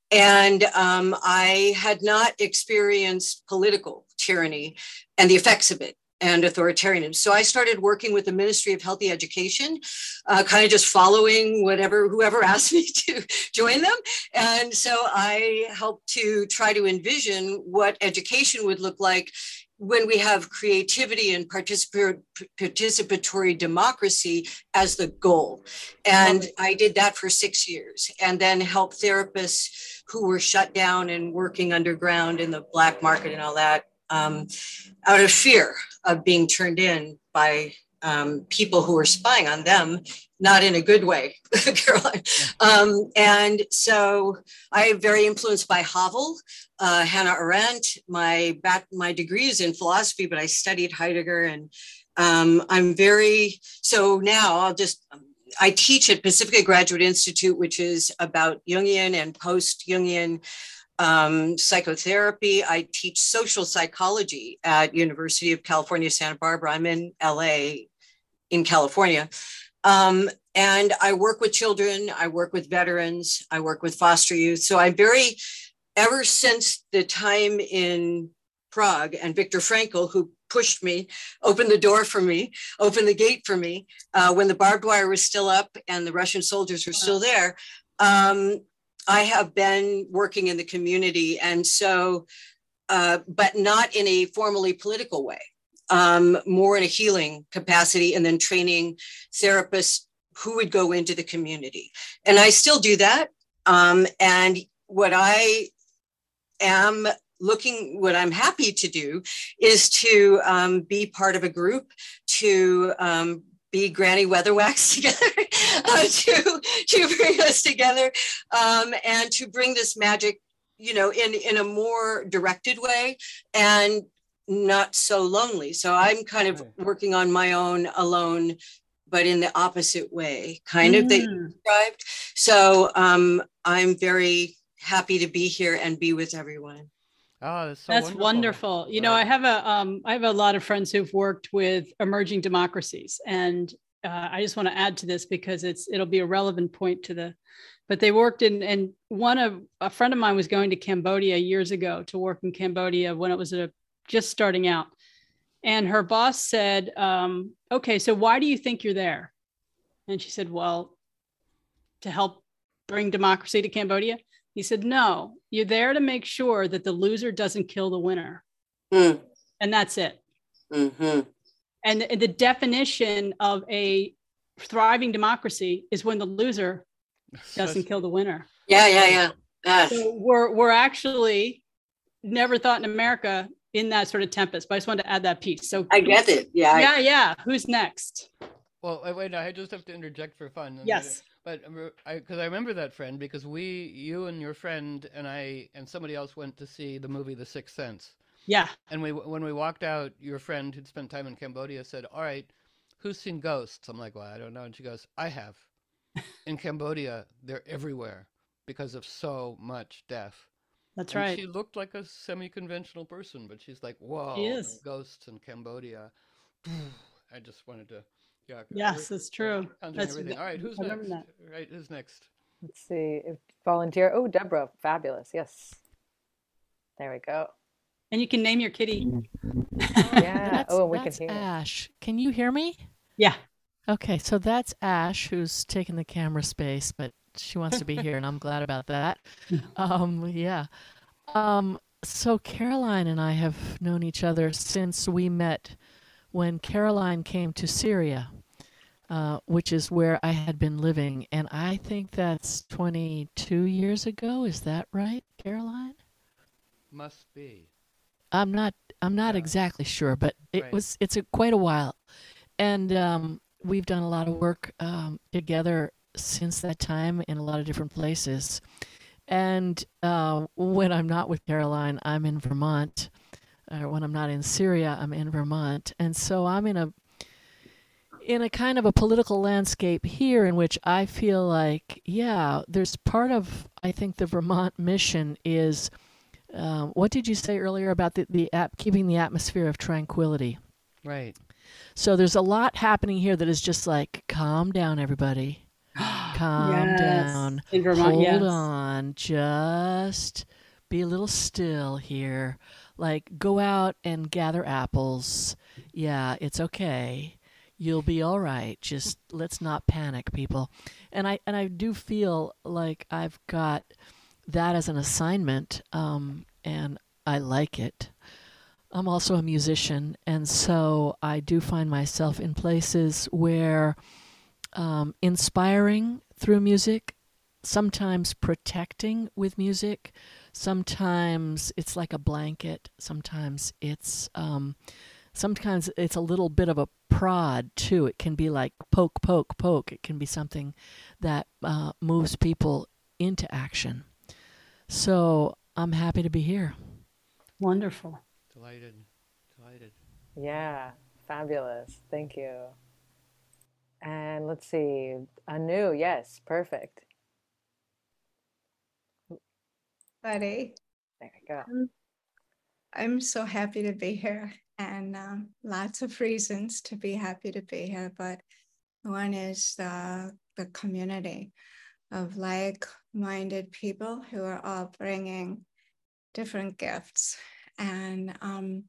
And um, I had not experienced political tyranny and the effects of it and authoritarianism. So I started working with the Ministry of Healthy Education, uh, kind of just following whatever, whoever asked me to join them. And so I helped to try to envision what education would look like when we have creativity and particip- participatory democracy as the goal. And I did that for six years and then helped therapists who were shut down and working underground in the black market and all that, um, out of fear of being turned in by um, people who were spying on them, not in a good way, Caroline. Um, and so I am very influenced by Havel, uh, Hannah Arendt. My back, my degree is in philosophy, but I studied Heidegger, and um, I'm very, so now I'll just, I teach at Pacifica Graduate Institute, which is about Jungian and post-Jungian um, psychotherapy. I teach social psychology at University of California, Santa Barbara. I'm in L A, in California. Um, and I work with children, I work with veterans, I work with foster youth. So I'm very, ever since the time in Prague and Viktor Frankl, who pushed me, opened the door for me, opened the gate for me, uh, when the barbed wire was still up and the Russian soldiers were still there, um, I have been working in the community. And so, uh, but not in a formally political way. Um, more in a healing capacity, and then training therapists who would go into the community. And I still do that. Um, and what I am looking, what I'm happy to do is to um, be part of a group, to um, be Granny Weatherwax together, uh, to, to bring us together, um, and to bring this magic, you know, in, in a more directed way and not so lonely. So I'm kind of working on my own alone but in the opposite way, kind of, that you Mm. described. So um, I'm very happy to be here and be with everyone. Oh, that's so That's wonderful. wonderful. You know, Right. I have a um, I have a lot of friends who've worked with emerging democracies, and uh, I just want to add to this because it's it'll be a relevant point to the. But they worked in, and one of a friend of mine was going to Cambodia years ago to work in Cambodia when it was a, just starting out, and her boss said, um, "Okay, so why do you think you're there?" And she said, "Well, to help bring democracy to Cambodia." He said, "No, you're there to make sure that the loser doesn't kill the winner." Mm. And that's it. Mm-hmm. And the, the definition of a thriving democracy is when the loser doesn't kill the winner. Yeah, yeah, yeah. Yes. So we're, we're actually never thought in America in that sort of tempest, but I just wanted to add that piece. So I get it. Yeah. yeah, I, yeah. Who's next? Well, wait, wait, I just have to interject for fun. I Yes. mean, but I, because I remember that friend, because we, you and your friend and I and somebody else went to see the movie The Sixth Sense. Yeah. And we, when we walked out, your friend who'd spent time in Cambodia said, "All right, who's seen ghosts?" I'm like, "Well, I don't know." And she goes, "I have. In Cambodia, they're everywhere because of so much death." That's And right. she looked like a semi-conventional person, but she's like, "Whoa, She is. ghosts in Cambodia." I just wanted to, yeah. Yes, that's true. Conjuring That's everything. All right, who's I remember next? that. Right, who's next? Let's see if volunteer. Oh, Deborah, fabulous. Yes. There we go. And you can name your kitty. Yeah. That's, Oh, and we can that's hear. Ash. Can you hear me? Yeah. Okay, so that's Ash who's taking the camera space, but she wants to be here, and I'm glad about that. Um, yeah. Um, so Caroline and I have known each other since we met when Caroline came to Syria, uh, which is where I had been living, and I think that's twenty-two years ago. Is that right, Caroline? Must be. I'm not. I'm not Yeah. exactly sure, but it Right. was. It's a, quite a while, and um, we've done a lot of work um, together since that time in a lot of different places. And uh, when I'm not with Caroline, I'm in Vermont. Or when I'm not in Syria, I'm in Vermont, and so I'm in a in a kind of a political landscape here in which I feel like, yeah, there's part of I think the Vermont mission is. Uh, what did you say earlier about the, the app, keeping the atmosphere of tranquility? Right. So there's a lot happening here that is just like, calm down, everybody. Calm Yes. down. In Vermont, Hold yes. on. Just be a little still here. Like, go out and gather apples. Yeah, it's okay. You'll be all right. Just let's not panic, people. And I and I do feel like I've got that as an assignment, um, and I like it. I'm also a musician, and so I do find myself in places where um, inspiring through music, sometimes protecting with music, sometimes it's like a blanket, sometimes it's um, sometimes it's a little bit of a prod too. It can be like poke, poke, poke. It can be something that uh, moves people into action. So I'm happy to be here. Wonderful. Delighted. Delighted. Yeah. Fabulous. Thank you. And let's see. Anu. Yes. Perfect. Buddy, There we go. I'm, I'm so happy to be here, and um, lots of reasons to be happy to be here. But one is the the community of like-minded people who are all bringing different gifts, and um,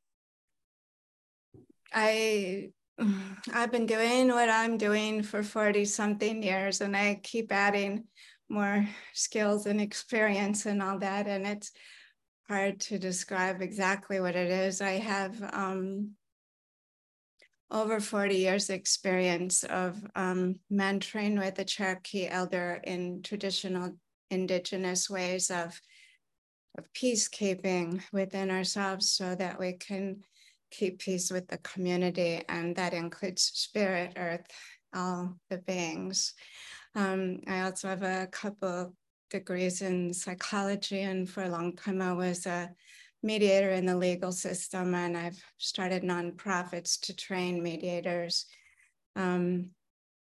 I. I've been doing what I'm doing for forty something years, and I keep adding more skills and experience and all that. And it's hard to describe exactly what it is. I have um, over forty years experience of um, mentoring with a Cherokee elder in traditional indigenous ways of, of peacekeeping within ourselves so that we can keep peace with the community. And that includes spirit, earth, all the beings. Um, I also have a couple degrees in psychology, and for a long time I was a mediator in the legal system, and I've started nonprofits to train mediators. Um,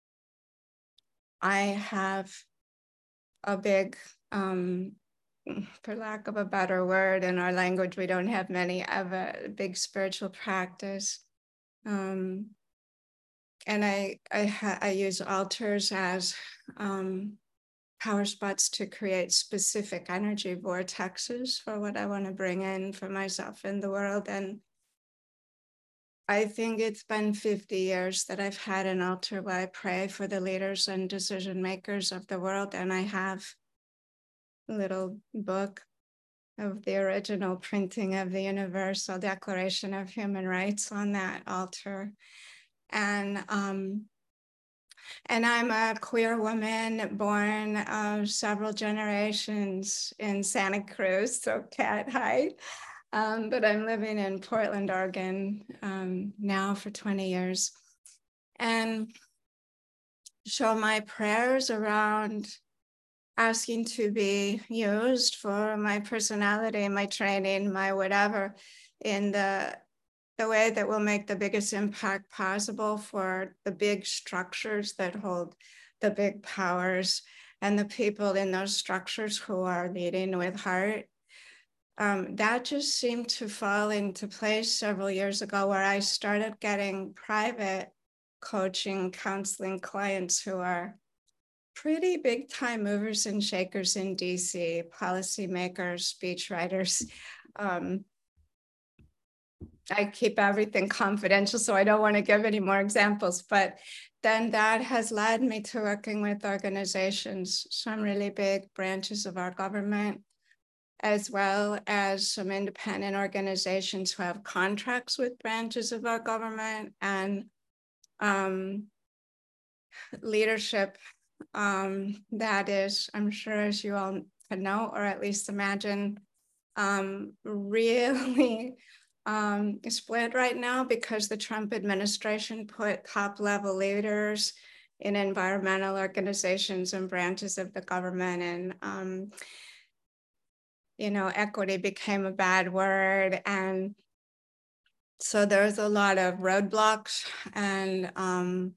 I have a big, um, for lack of a better word, in our language, we don't have many, of a big spiritual practice. Um, and I, I, ha- I use altars as um, power spots to create specific energy vortexes for what I want to bring in for myself in the world. And I think it's been fifty years that I've had an altar where I pray for the leaders and decision makers of the world. And I have a little book of the original printing of the Universal Declaration of Human Rights on that altar. And um, and I'm a queer woman born uh, several generations in Santa Cruz, so Cat High. Um, but I'm living in Portland, Oregon um, now for twenty years. And so my prayers around asking to be used for my personality, my training, my whatever, in the, the way that will make the biggest impact possible for the big structures that hold the big powers and the people in those structures who are leading with heart. Um, that just seemed to fall into place several years ago, where I started getting private coaching, counseling clients who are pretty big time movers and shakers in D C, policymakers, speechwriters. Um, I keep everything confidential, so I don't want to give any more examples, but then that has led me to working with organizations, some really big branches of our government, as well as some independent organizations who have contracts with branches of our government, and um, leadership um, that is, I'm sure as you all can know, or at least imagine, um, really um, split right now because the Trump administration put top level leaders in environmental organizations and branches of the government, and um, you know, equity became a bad word. And so there's a lot of roadblocks, and um,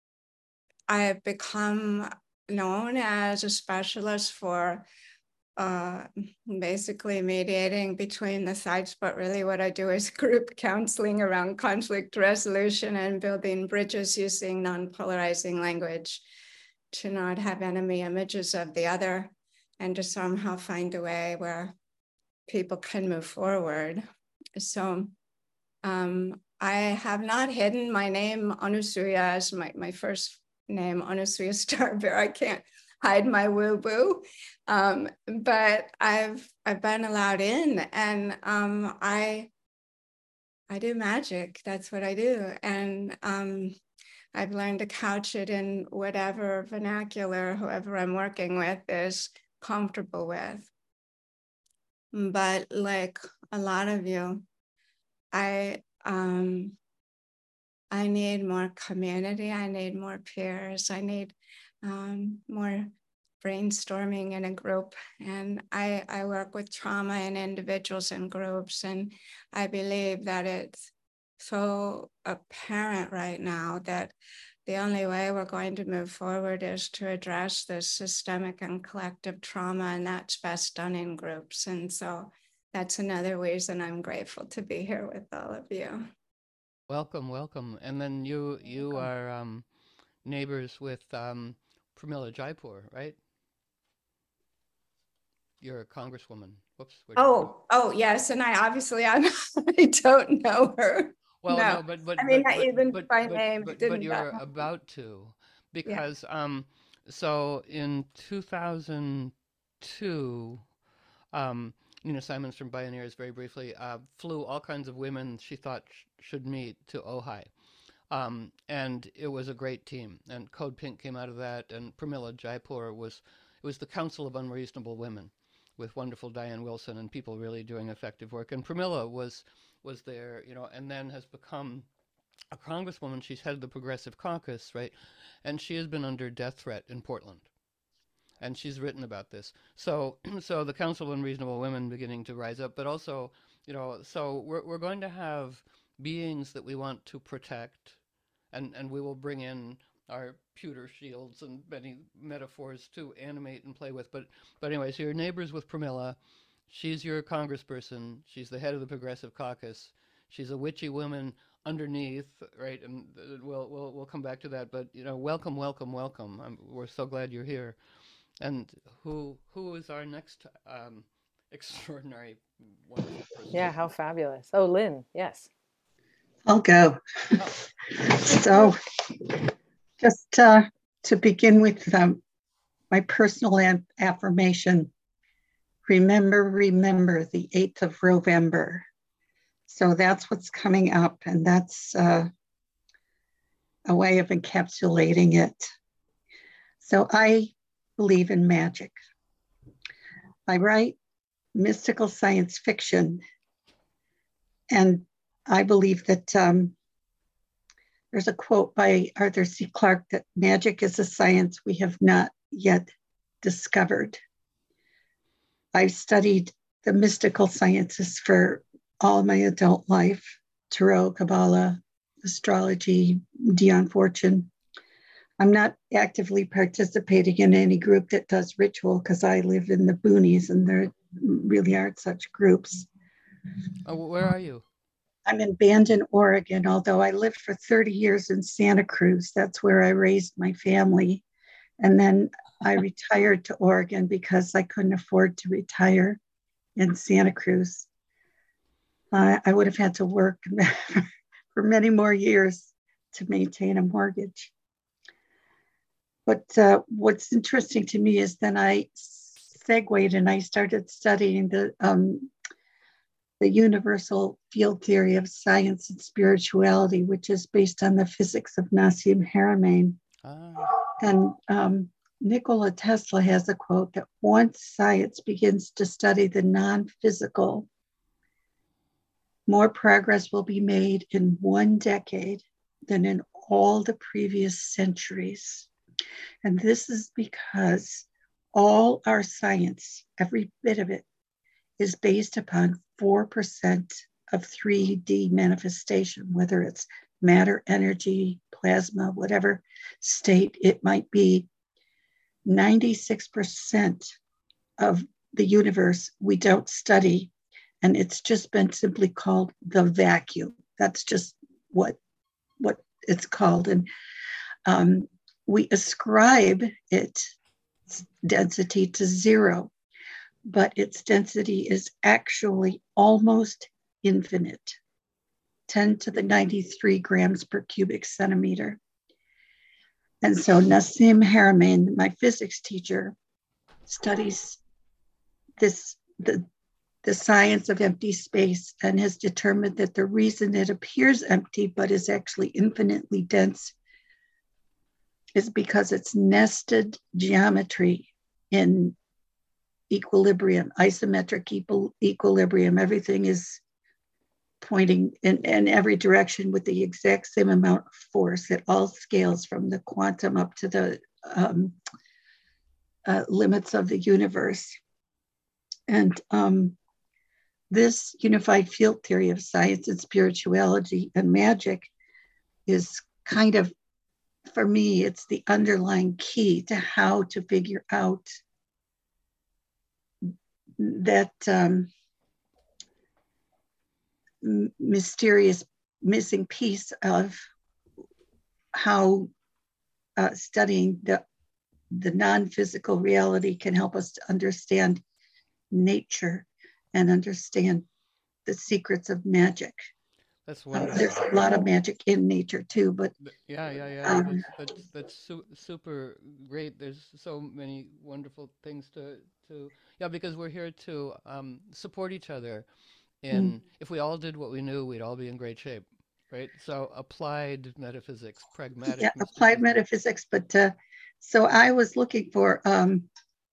I have become known as a specialist for uh, basically mediating between the sides, but really what I do is group counseling around conflict resolution and building bridges using non-polarizing language to not have enemy images of the other, and to somehow find a way where people can move forward. So um, I have not hidden my name, Anusuya, as my, my first name, Anusuya Starbear. I can't hide my woo-woo, um, but I've I've been allowed in, and um, I I do magic. That's what I do, and um, I've learned to couch it in whatever vernacular whoever I'm working with is comfortable with. But like a lot of you, I um, I need more community. I need more peers. I need um, more brainstorming in a group. And I, I work with trauma and individuals and groups. And I believe that it's so apparent right now that the only way we're going to move forward is to address this systemic and collective trauma, and that's best done in groups. And so that's another reason I'm grateful to be here with all of you. Welcome, welcome. And then you you Welcome. are um, neighbors with um, Pramila Jaipur, right? You're a congresswoman. Whoops. Where'd you go? Oh, oh yes, and I obviously I'm, I don't know her. Well, No, no, but but I mean but not but even but by but name. but but Didn't that? you're about to, Yeah. because um, so in two thousand two, um, Nina Simons from Bioneers, very briefly, uh, flew all kinds of women she thought sh- should meet to Ojai. Um, and it was a great team. And Code Pink came out of that, and Pramila Jaipur was, it was the Council of Unreasonable Women, with wonderful Diane Wilson and people really doing effective work. And Pramila was was there, you know, and then has become a congresswoman. She's headed the Progressive Caucus, right? And she has been under death threat in Portland, and she's written about this. So, so the Council of Unreasonable Women beginning to rise up, but also, you know, so we're we're going to have beings that we want to protect, and and we will bring in our pewter shields and many metaphors to animate and play with. But but anyway, so you're neighbors with Pramila. She's your congressperson. She's the head of the Progressive Caucus. She's a witchy woman underneath, right? And uh, we'll we'll we'll come back to that. But you know, welcome, welcome, welcome. I'm, we're so glad you're here. And who who is our next um, extraordinary, wonderful person? Yeah, how fabulous. Oh, Lynn, yes. I'll go. Oh. So just uh, to begin with um, my personal am- affirmation, remember, remember the eighth of November. So that's what's coming up, and that's uh, a way of encapsulating it. So I believe in magic. I write mystical science fiction, and I believe that um, there's a quote by Arthur C. Clarke that magic is a science we have not yet discovered. I've studied the mystical sciences for all my adult life, Tarot, Kabbalah, astrology, Dion Fortune. I'm not actively participating in any group that does ritual because I live in the boonies and there really aren't such groups. Oh, where are you? I'm in Bandon, Oregon, although I lived for thirty years in Santa Cruz. That's where I raised my family. And then I retired to Oregon because I couldn't afford to retire in Santa Cruz. Uh, I would have had to work for many more years to maintain a mortgage. But uh, what's interesting to me is then I segued and I started studying the um, the universal field theory of science and spirituality, which is based on the physics of Nassim Haramein. Ah. And um, Nikola Tesla has a quote that once science begins to study the non-physical, more progress will be made in one decade than in all the previous centuries. And this is because all our science, every bit of it, is based upon four percent of three D manifestation, whether it's matter, energy, plasma, whatever state it might be. ninety-six percent of the universe we don't study, and it's just been simply called the vacuum. That's just what, what it's called. And um, we ascribe its density to zero, but its density is actually almost infinite, ten to the ninety-three grams per cubic centimeter. And so Nassim Haramein, my physics teacher, studies this, the, the science of empty space, and has determined that the reason it appears empty but is actually infinitely dense is because it's nested geometry in equilibrium, isometric equal, equilibrium. Everything is pointing in, in every direction with the exact same amount of force at all scales, from the quantum up to the um, uh, limits of the universe. And um, this unified field theory of science and spirituality and magic is kind of, for me, it's the underlying key to how to figure out that um, m- mysterious missing piece of how uh, studying the, the non-physical reality can help us to understand nature and understand the secrets of magic. That's Uh, wonderful. there's a lot of magic in nature too, but Yeah, yeah, yeah. um, That's that's, that's su- super great. There's so many wonderful things to to yeah, because we're here to um, support each other. And if we all did what we knew, we'd all be in great shape, right? So applied metaphysics, pragmatic yeah, applied mysticism. metaphysics. But uh, so I was looking for um,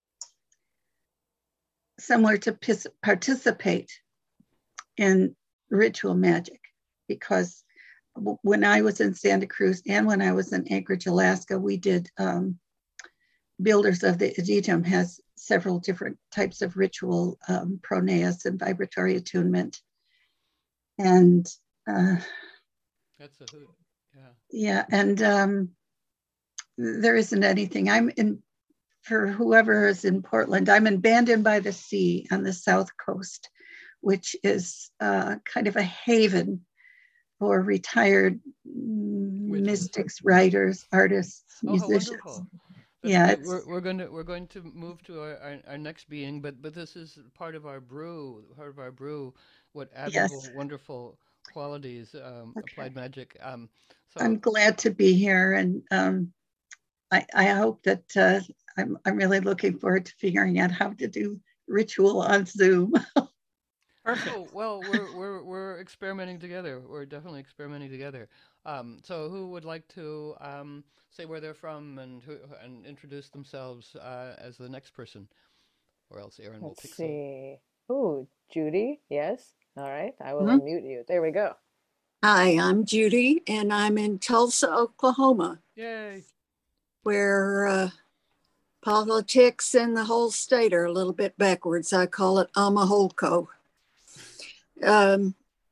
somewhere to pis- participate in ritual magic, because w- when I was in Santa Cruz and when I was in Anchorage, Alaska, we did um, Builders of the Adytum has several different types of ritual, um, pronaos and vibratory attunement. And uh, That's a hoot. Yeah. yeah, and um, there isn't anything. I'm in, for whoever is in Portland, I'm in Bandon by the Sea on the South Coast, which is uh, kind of a haven for retired mystics, writers, artists, Oh, how musicians. wonderful. That's Yeah, great. it's, We're, we're going to we're going to move to our, our, our next being, but but this is part of our brew, part of our brew. What admirable, yes. wonderful qualities, um, Okay. applied magic. Um, I'm so glad to be here, and um, I, I hope that uh, I'm I'm really looking forward to figuring out how to do ritual on Zoom. Perfect. oh well, we're we're we're experimenting together. We're definitely experimenting together. Um, so who would like to um, say where they're from and who and introduce themselves uh, as the next person, or else Aaron will Let's pick some. see. Oh, Judy. Yes. All right. I will Mhm. unmute you. There we go. Hi, I'm Judy, and I'm in Tulsa, Oklahoma, Yay! where uh, politics and the whole state are a little bit backwards. I call it Amaholco. Um,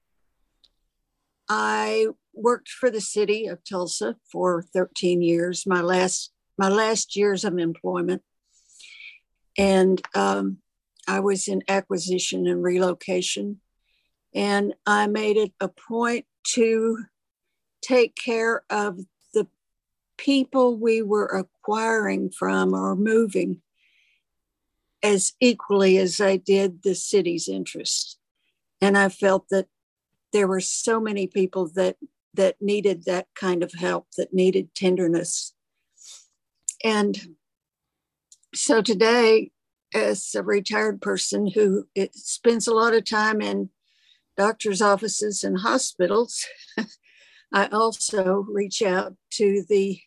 I worked for the city of Tulsa for thirteen years, my last my last years of employment, and um, I was in acquisition and relocation, and I made it a point to take care of the people we were acquiring from or moving as equally as I did the city's interests. And I felt that there were so many people that that needed that kind of help, that needed tenderness. And so today, as a retired person who spends a lot of time in doctors' offices and hospitals, I also reach out to the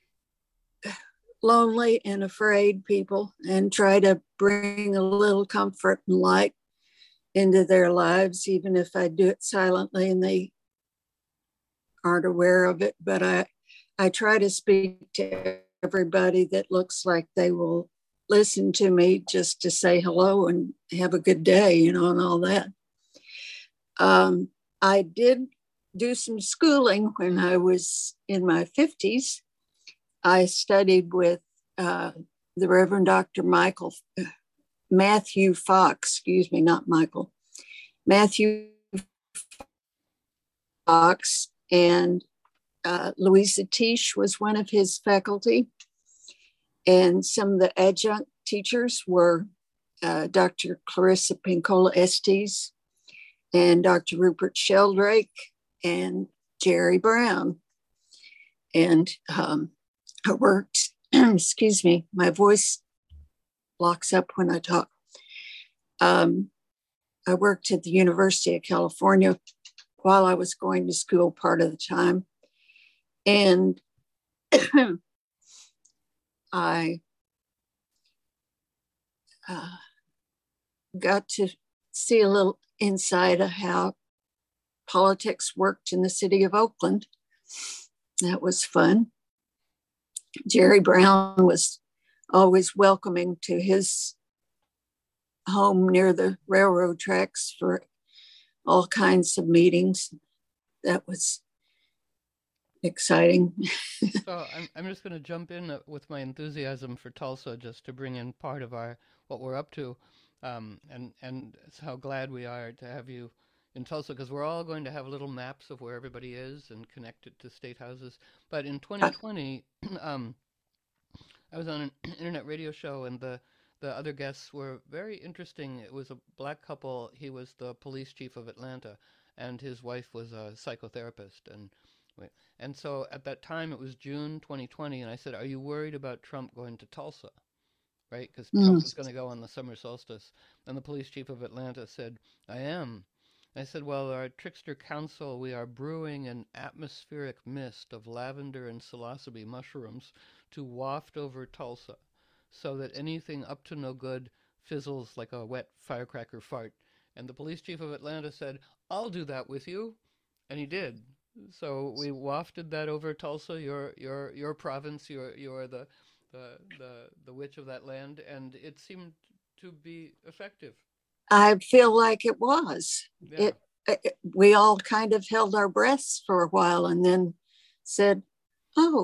lonely and afraid people and try to bring a little comfort and light into their lives, even if I do it silently and they aren't aware of it. But I, I try to speak to everybody that looks like they will listen to me just to say hello and have a good day, you know, and all that. Um, I did do some schooling when I was in my fifties. I studied with uh, the Reverend Doctor Michael, Matthew Fox, excuse me, not Michael, Matthew Fox, and uh, Louisa Tisch was one of his faculty. And some of the adjunct teachers were uh, Doctor Clarissa Pincola Estes and Doctor Rupert Sheldrake and Jerry Brown. And um, I worked, excuse me, my voice locks up when I talk. Um, I worked at the University of California while I was going to school part of the time. And I uh, got to see a little inside of how politics worked in the city of Oakland. That was fun. Jerry Brown was always welcoming to his home near the railroad tracks for all kinds of meetings. That was exciting. So I'm I'm just going to jump in uh, with my enthusiasm for Tulsa, just to bring in part of our what we're up to, um, and and it's how glad we are to have you in Tulsa, because we're all going to have little maps of where everybody is and connect it to state houses. But in twenty twenty, um, I was on an internet radio show, and the the other guests were very interesting. It was a black couple. He was the police chief of Atlanta, and his wife was a psychotherapist. And and so at that time, it was June twenty twenty, and I said, "Are you worried about Trump going to Tulsa?" Right? Because Mm. Trump was going to go on the summer solstice. And the police chief of Atlanta said, "I am." I said, "Well, our trickster council, we are brewing an atmospheric mist of lavender and psilocybe mushrooms to waft over Tulsa, so that anything up to no good fizzles like a wet firecracker fart." And the police chief of Atlanta said, "I'll do that with you." And he did. So we wafted that over Tulsa, your your your province, your you're the the the the witch of that land, and it seemed to be effective. I feel like it was. Yeah. It, it. We all kind of held our breaths for a while and then said, "Oh,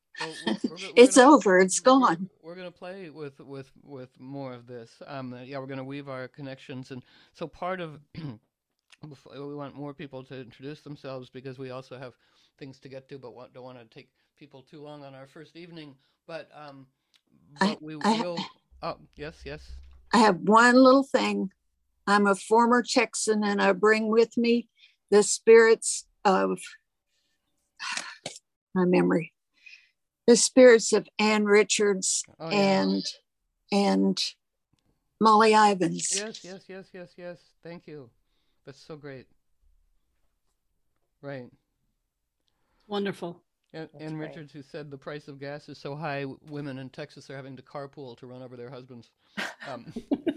Well, we're, we're, we're It's gonna, over. It's gone. We're, we're gonna play with with with more of this. Um, uh, yeah, we're gonna weave our connections, and so part of before- we want more people to introduce themselves because we also have things to get to, but want, don't want to take people too long on our first evening. But um, I, but we I, will. Oh, yes, yes. I have one little thing. I'm a former Texan, and I bring with me the spirits of my memory, the spirits of Ann Richards Oh, yeah. and and Molly Ivins. Yes, yes, yes, yes, yes. Thank you. That's so great. Right. Wonderful. And, That's and great. Richards, who said the price of gas is so high, w- women in Texas are having to carpool to run over their husbands. Um,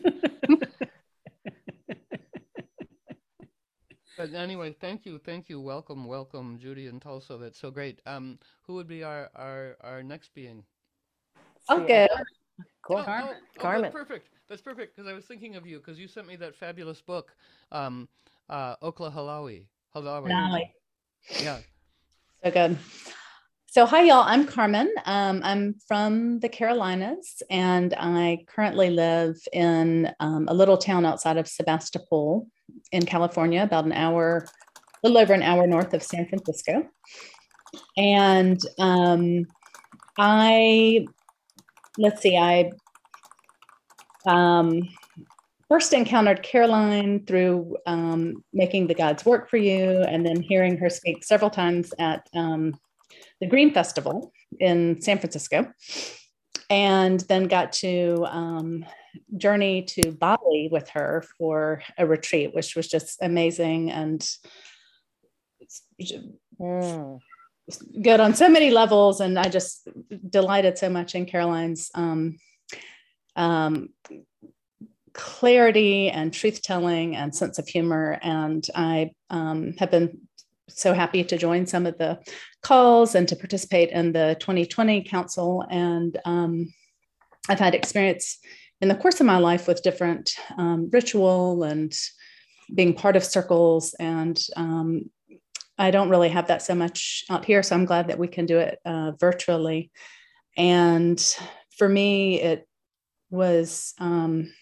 but anyway, thank you, thank you, welcome, welcome, Judy and Tulsa. That's so great. Um, who would be our our our next being? I'll See, go. I- Cool. Oh, oh, oh, Carmen. that's perfect. That's perfect because I was thinking of you because you sent me that fabulous book, um, uh, Oklaholawi. Halawi. Finale. Yeah. So good. So hi y'all, I'm Carmen. Um, I'm from the Carolinas and I currently live in um, a little town outside of Sebastopol in California, about an hour, a little over an hour north of San Francisco. And um, I, let's see, I um, first encountered Caroline through um, Making the Gods Work for You, and then hearing her speak several times at um, the Green Festival in San Francisco, and then got to um, journey to Bali with her for a retreat, which was just amazing and Mm. good on so many levels. And I just delighted so much in Caroline's um, um, clarity and truth-telling and sense of humor. And I um, have been so happy to join some of the calls and to participate in the twenty twenty council. And um, I've had experience in the course of my life with different um, ritual and being part of circles. And um, I don't really have that so much out here. So I'm glad that we can do it uh, virtually. And for me, it was um,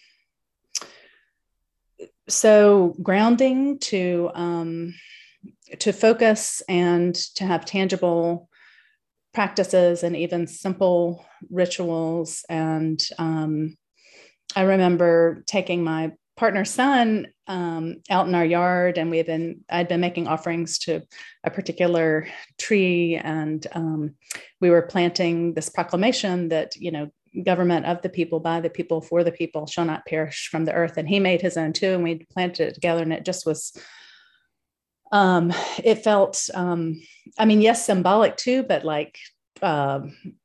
so grounding to um, to focus and to have tangible practices and even simple rituals. And um, I remember taking my partner's son um, out in our yard, and we had been, I'd been making offerings to a particular tree, and um, we were planting this proclamation that, you know, government of the people, by the people, for the people, shall not perish from the earth. And he made his own too, and we planted it together, and it just was Um, it felt, um, I mean, yes, symbolic too, but like, uh,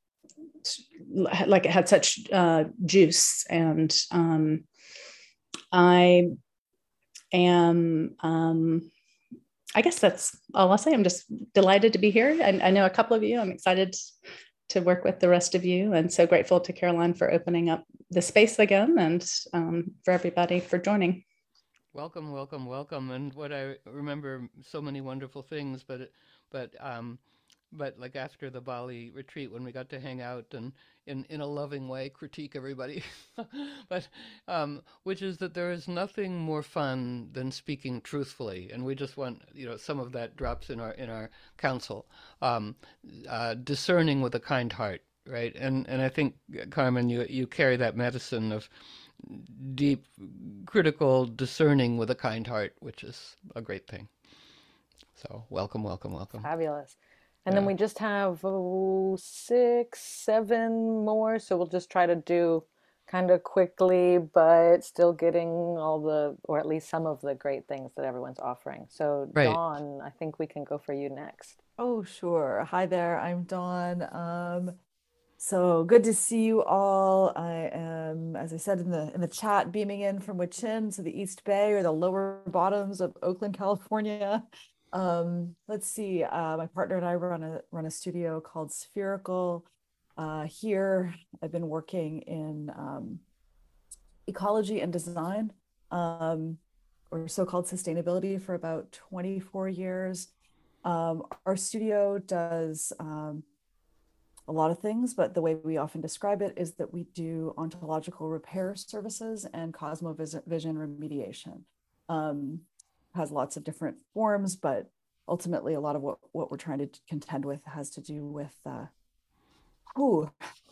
like it had such uh, juice. And um, I am, um, I guess that's all I'll say. I'm just delighted to be here. I, I know a couple of you. I'm excited to work with the rest of you, and so grateful to Caroline for opening up the space again, and um, for everybody for joining. Welcome, welcome, welcome. And what I remember, so many wonderful things, but it- but um, but like after the Bali retreat, when we got to hang out and in in a loving way critique everybody, but um, which is that there is nothing more fun than speaking truthfully, and we just want, you know, some of that drops in our in our council, um, uh, discerning with a kind heart, right? And and I think, Carmen, you you carry that medicine of deep, critical, discerning with a kind heart, which is a great thing. So welcome, welcome, welcome. Fabulous. And then Yeah. we just have oh, six, seven more. So we'll just try to do kind of quickly, but still getting all the, or at least some of the great things that everyone's offering. So Right. Dawn, I think we can go for you next. Oh, sure. Hi there. I'm Dawn. Um, so good to see you all. I am, as I said in the in the chat, beaming in from Wichin, so the East Bay or the lower bottoms of Oakland, California. Um, let's see. Uh, my partner and I run a run a studio called Spherical. Uh, here, I've been working in um, ecology and design, um, or so-called sustainability, for about twenty-four years. Um, our studio does um, a lot of things, but the way we often describe it is that we do ontological repair services and cosmovision remediation. Um, has lots of different forms, but ultimately a lot of what, what we're trying to contend with has to do with uh, ooh,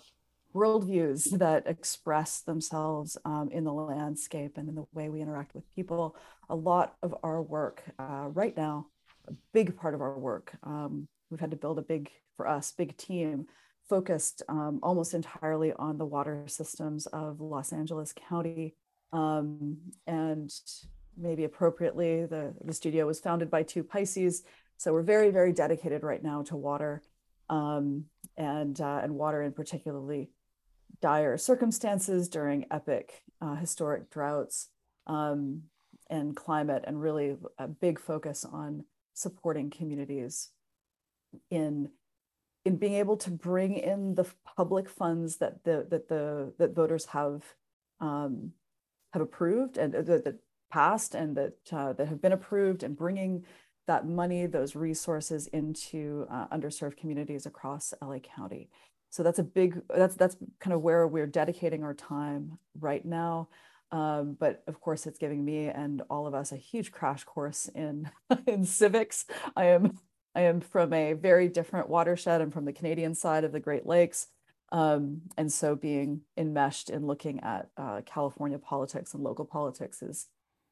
worldviews that express themselves um, in the landscape and in the way we interact with people. A lot of our work uh, right now, a big part of our work, um, we've had to build a big, for us, big team focused um, almost entirely on the water systems of Los Angeles County. Um, and maybe appropriately, the, the studio was founded by two Pisces. So we're very, very dedicated right now to water um, and, uh, and water in particularly dire circumstances during epic uh, historic droughts um, and climate, and really a big focus on supporting communities in in being able to bring in the public funds that the that the that voters have um, have approved and that, that passed and that uh, that have been approved, and bringing that money, those resources into uh, underserved communities across L A County. So that's a big, that's that's kind of where we're dedicating our time right now. Um, but of course, it's giving me and all of us a huge crash course in in civics. I am I am from a very different watershed. I'm from the Canadian side of the Great Lakes. Um, and so being enmeshed in looking at uh, California politics and local politics is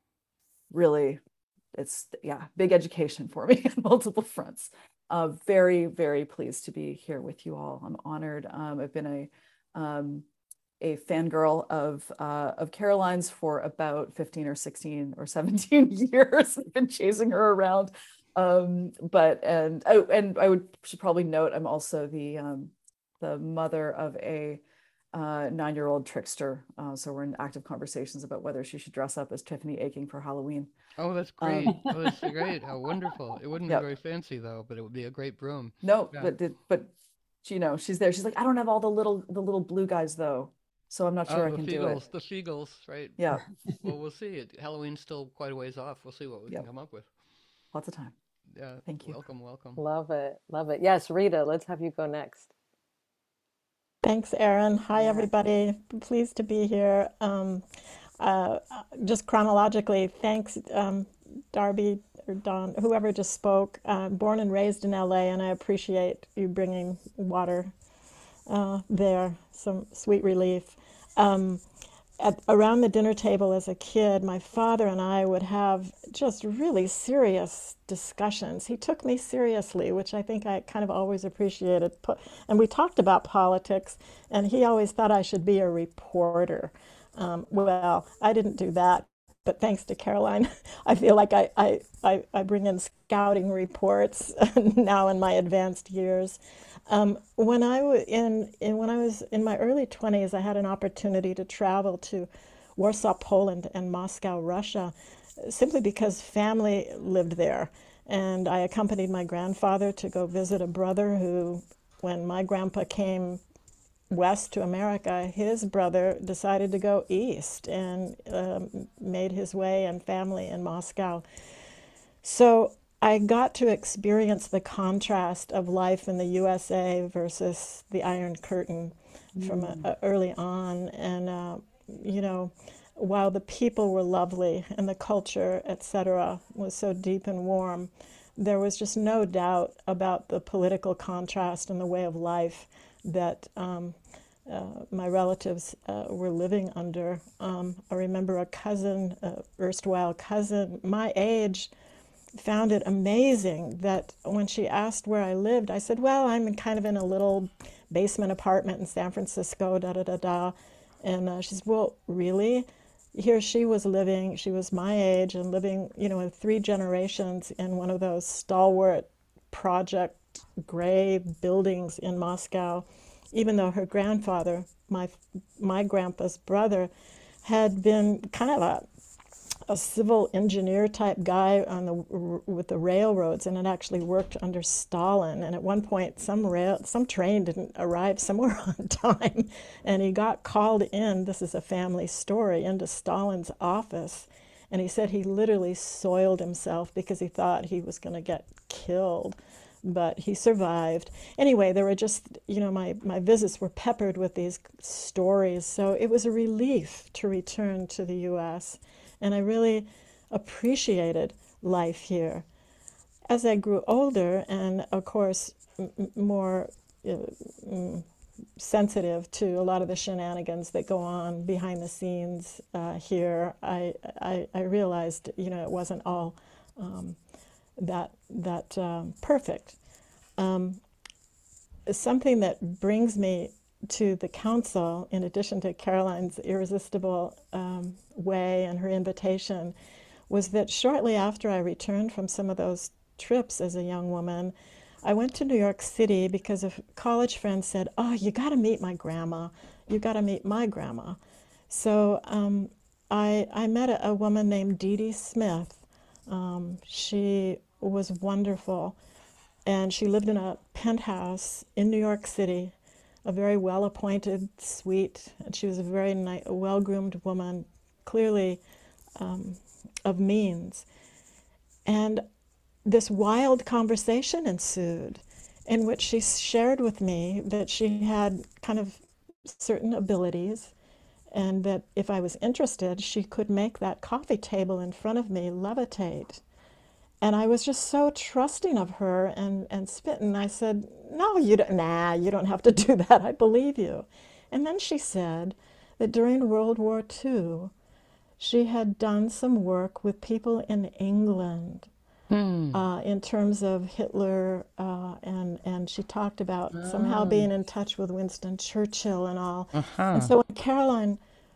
really, it's, yeah, big education for me on multiple fronts. Uh, very, very pleased to be here with you all. I'm honored. Um, I've been a, um, a fangirl of, uh, of Caroline's for about fifteen or sixteen or seventeen years. I've been chasing her around. Um, but, and, oh, and I would should probably note, I'm also the, um, the mother of a uh, nine-year-old trickster. Uh, so we're in active conversations about whether she should dress up as Tiffany Aching for Halloween. Oh, that's great. Um, Oh, that's great. How wonderful. It wouldn't Yep. be very fancy though, but it would be a great broom. No, Yeah. but the- but you know, she's there. She's like, I don't have all the little the little blue guys though, so I'm not sure Oh, I the can do it. Feagles, the Feagles, right? Yeah. Well, we'll see. It Halloween's still quite a ways off. We'll see what we Yep. can come up with. Lots of time. Yeah. Thank you. Welcome, welcome. Love it. Love it. Yes, Rita, let's have you go next. Thanks, Erin. Hi, everybody. Pleased to be here. Um, uh, just chronologically, thanks, um, Darby or Don, whoever just spoke. Uh, born and raised in L A, and I appreciate you bringing water uh, there. Some sweet relief. Um, at, around the dinner table as a kid, my father and I would have just really serious discussions. He took me seriously, which I think I kind of always appreciated. Po- And we talked about politics, and he always thought I should be a reporter. Um, well, I didn't do that, but thanks to Caroline, I feel like I, I, I, I bring in scouting reports now in my advanced years. Um, when I was in, in when I was in my early twenties, I had an opportunity to travel to Warsaw, Poland, and Moscow, Russia, simply because family lived there. And I accompanied my grandfather to go visit a brother who, when my grandpa came west to America, his brother decided to go east and um, made his way and family in Moscow. So I got to experience the contrast of life in the U S A versus the Iron Curtain from a, a early on. And, uh, you know, while the people were lovely and the culture, et cetera, was so deep and warm, there was just no doubt about the political contrast and the way of life that um, uh, my relatives uh, were living under. Um, I remember a cousin, uh, erstwhile cousin, my age, found it amazing that when she asked where I lived, I said, well, I'm in kind of in a little basement apartment in San Francisco, da da da da. And uh, she said, well, really? Here she was living, she was my age and living, you know, in three generations in one of those stalwart project gray buildings in Moscow, even though her grandfather, my my grandpa's brother, had been kind of a a civil engineer type guy on the with the railroads, and had actually worked under Stalin. And at one point, some rail, some train didn't arrive somewhere on time, and he got called in. This is a family story, into Stalin's office, and he said he literally soiled himself because he thought he was going to get killed but he survived. Anyway, there were just, you know, my, my visits were peppered with these stories. So it was a relief to return to the U S. And I really appreciated life here. As I grew older and, of course, m- more uh, mm, sensitive to a lot of the shenanigans that go on behind the scenes uh, here, I, I, I realized, you know, it wasn't all um, that, that um, perfect. Um, something that brings me to the council, in addition to Caroline's irresistible um, way and her invitation, was that shortly after I returned from some of those trips as a young woman, I went to New York City because a college friend said, oh, you got to meet my grandma. You got to meet my grandma. So um, I, I met a, a woman named Dee Dee Smith. Um, she was wonderful. And she lived in a penthouse in New York City, a very well-appointed suite. And she was a very nice, well-groomed woman, clearly um, of means. And this wild conversation ensued in which she shared with me that she had kind of certain abilities and that if I was interested, she could make that coffee table in front of me levitate. And I was just so trusting of her and, and smitten. I said, no, you don't, nah, you don't have to do that. I believe you. And then she said that during World War Two, she had done some work with people in England Hmm. uh, in terms of Hitler, uh, and, and she talked about somehow Oh. being in touch with Winston Churchill and all. Uh-huh. And so when Caroline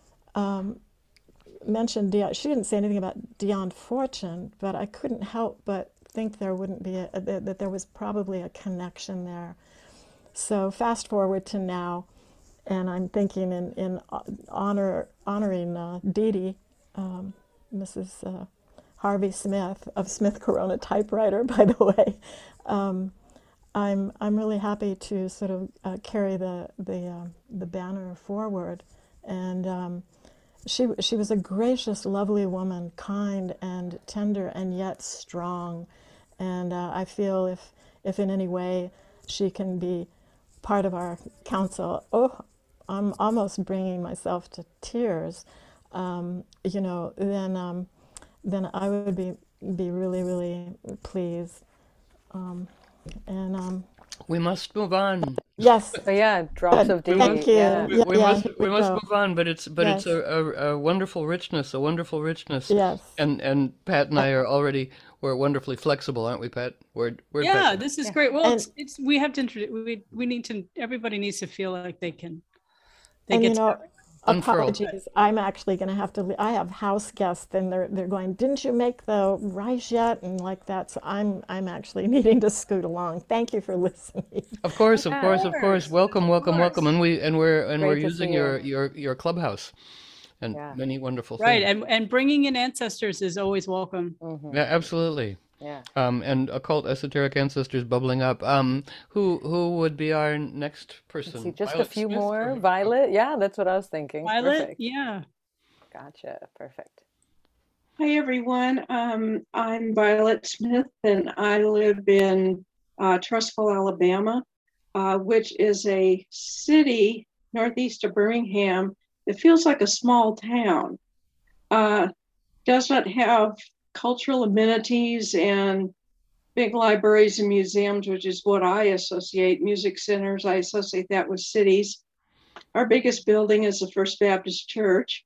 um, mentioned Dion, she didn't say anything about Dion Fortune, but I couldn't help but think there wouldn't be a, that, that there was probably a connection there. So fast forward to now, and I'm thinking in in honor honoring uh, Dee Dee, um, Missus Uh, Harvey Smith of Smith Corona Typewriter, by the way. Um, I'm I'm really happy to sort of uh, carry the the uh, the banner forward, and um, she she was a gracious, lovely woman, kind and tender, and yet strong. And uh, I feel if if in any way she can be part of our council, oh, I'm almost bringing myself to tears. Um, you know, then um, then I would be be really really pleased. Um, and um, We must move on. yes, So yeah, drops Good. of Dee Thank Dee. you. Yeah. We, Yeah, we yeah, must here we we must go. move on, but it's but it's Yes. a, a, a wonderful richness, a wonderful richness. Yes. And and Pat and I are already we're wonderfully flexible, aren't we, Pat? We're we're Yeah, Pat. this is Yeah. great. Well, And- it's, it's we have to introduce. We we need to. Everybody needs to feel like they can. They And get you to know, have- Unfurl. apologies. I'm actually going to have to. le- I have house guests, and they're they're going. Didn't you make the rice yet? And like that. So I'm I'm actually needing to scoot along. Thank you for listening. Of course, of Yeah. course, of course. Welcome, welcome, welcome. And we and we're and Great we're to using see you. your your your clubhouse and Yeah. many wonderful right, things. and and bringing in ancestors is always welcome. Mhm. Yeah, absolutely. Yeah. Um, and occult esoteric ancestors bubbling up. Um, who who would be our next person? Let's see, just Violet a few Smith more. or- Violet. Yeah, that's what I was thinking. Violet, Perfect. yeah. Gotcha. Perfect. Hi, everyone. Um, I'm Violet Smith, and I live in uh, Trussville, Alabama, uh, which is a city northeast of Birmingham. It feels like a small town. Uh, does not have cultural amenities and big libraries and museums, which is what I associate. Music centers, I associate that with cities. Our biggest building is the First Baptist Church.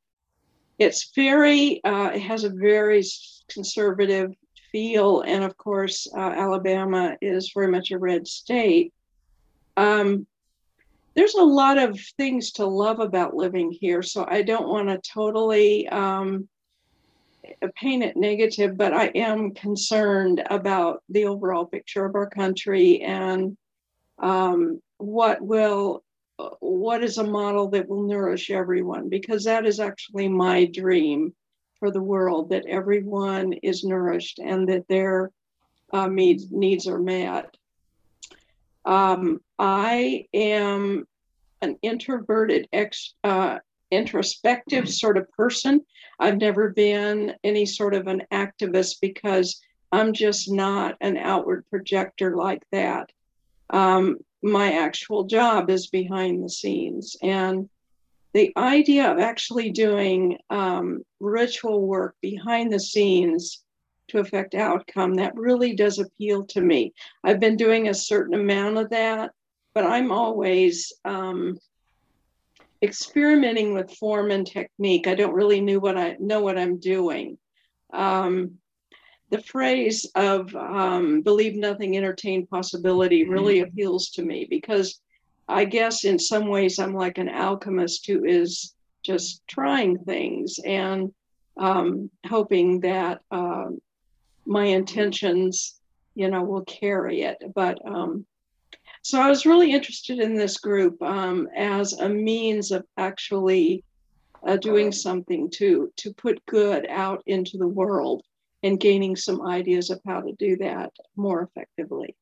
It's very, uh, it has a very conservative feel. And of course, uh, Alabama is very much a red state. Um, there's a lot of things to love about living here. So I don't want to totally um, paint it negative, but I am concerned about the overall picture of our country and um, what will what is a model that will nourish everyone, because that is actually my dream for the world, that everyone is nourished and that their uh, needs, needs are met. Um, I am an introverted, ex, uh, introspective sort of person. I've never been any sort of an activist because I'm just not an outward projector like that. Um, my actual job is behind the scenes. And the idea of actually doing um, ritual work behind the scenes to affect outcome, that really does appeal to me. I've been doing a certain amount of that, but I'm always um, experimenting with form and technique. I don't really know what I know what I'm doing. Um, the phrase of um, believe nothing, entertain possibility really appeals to me, because I guess in some ways I'm like an alchemist who is just trying things and um, hoping that um, my intentions, you know, will carry it. But um, so I was really interested in this group um, as a means of actually uh, doing something to to put good out into the world and gaining some ideas of how to do that more effectively.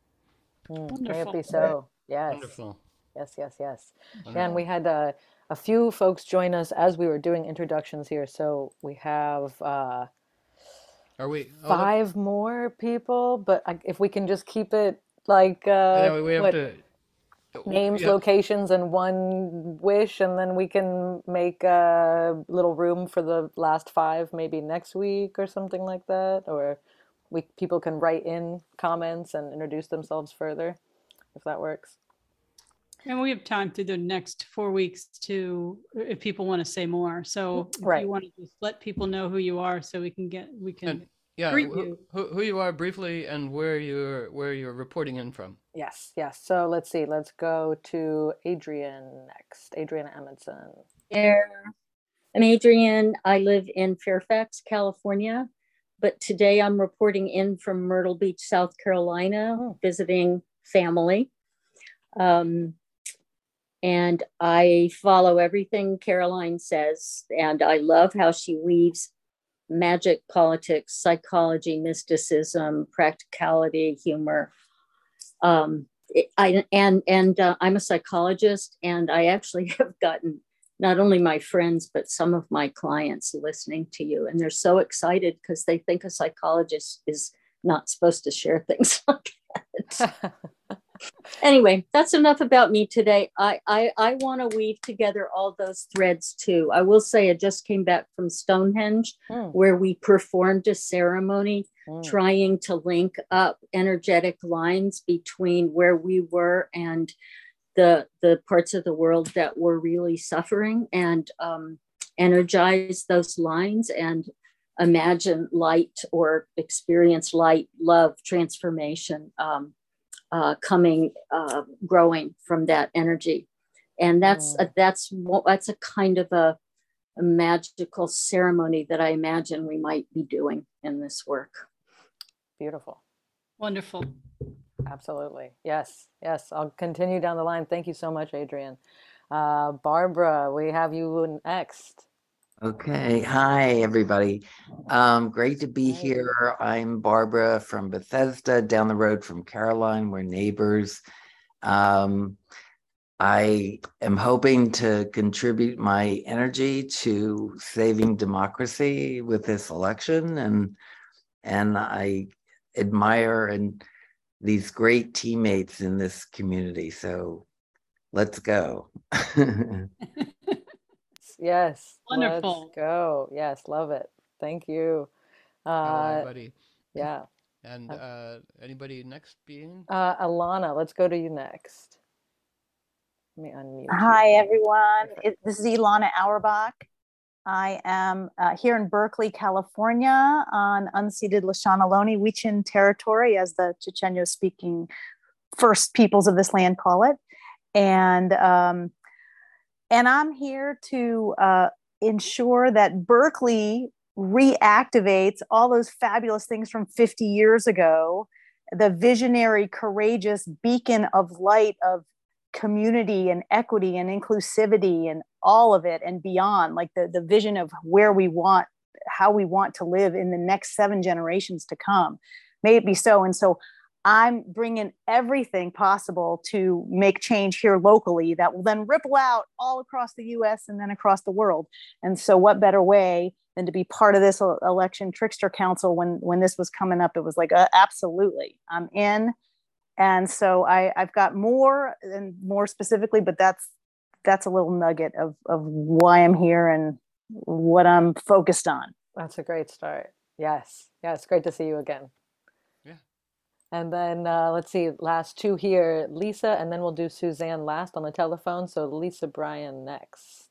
Mm, may it be so. Yes. Wonderful. Yes, yes, yes. Wonderful. Yeah, and we had uh, a few folks join us as we were doing introductions here. So we have uh, Are we oh, five look, more people, but I, if we can just keep it like I uh, know we have what to. names, Yeah, locations, and one wish, and then we can make a little room for the last five maybe next week or something like that. Or we people can write in comments and introduce themselves further, if that works. And we have time through the next four weeks to, if people want to say more. So if Right. you want to just let people know who you are, so we can get, we can and yeah, greet who, you. who who you are briefly and where you're where you're reporting in from. Yes, yes. So let's see. Let's go to Adrian next. Adrian Amundsen. There. I'm Adrian. I live in Fairfax, California, but today I'm reporting in from Myrtle Beach, South Carolina, Oh. visiting family. Um, and I follow everything Caroline says, and I love how she weaves magic, politics, psychology, mysticism, practicality, humor. Um, it, I and and uh, I'm a psychologist, and I actually have gotten not only my friends but some of my clients listening to you, and they're so excited because they think a psychologist is not supposed to share things like that. Anyway, that's enough about me today. I I, I want to weave together all those threads too. I will say I just came back from Stonehenge, Mm. where we performed a ceremony Mm. trying to link up energetic lines between where we were and the the parts of the world that were really suffering, and um, energize those lines and imagine light or experience light, love, transformation. Um, Uh, coming, uh, growing from that energy, and that's Mm. a, that's that's a kind of a, a magical ceremony that I imagine we might be doing in this work. Beautiful. Wonderful. Absolutely. Yes, yes. I'll continue down the line. Thank you so much, Adrian. Uh, Barbara, we have you next. Okay. Hi, everybody. Um, great to be Hi. here. I'm Barbara from Bethesda, down the road from Caroline. We're neighbors. Um, I am hoping to contribute my energy to saving democracy with this election, and and I admire and these great teammates in this community. So let's go. Yes. Wonderful. Let's go. Yes, love it. Thank you. Hello, Uh, everybody. yeah. And uh, anybody next being? Uh, Alana, let's go to you next. Let me unmute you. Hi, everyone. It, this is Ilana Auerbach. I am uh, here in Berkeley, California, on unceded Lashana Ohlone Wichin territory, as the Chochenyo-speaking first peoples of this land call it. And um, and I'm here to uh, ensure that Berkeley reactivates all those fabulous things from fifty years ago, the visionary, courageous beacon of light of community and equity and inclusivity and all of it and beyond, like the, the vision of where we want, how we want to live in the next seven generations to come. May it be so. And so I'm bringing everything possible to make change here locally that will then ripple out all across the U S and then across the world. And so what better way and to be part of this election trickster council when when this was coming up, it was like, uh, absolutely, I'm in. And so I, I've got more and more specifically, but that's that's a little nugget of, of why I'm here and what I'm focused on. That's a great start. Yes. Yeah, it's great to see you again. Yeah. And then uh, let's see, last two here, Lisa, and then we'll do Suzanne last on the telephone. So Lisa Bryan next.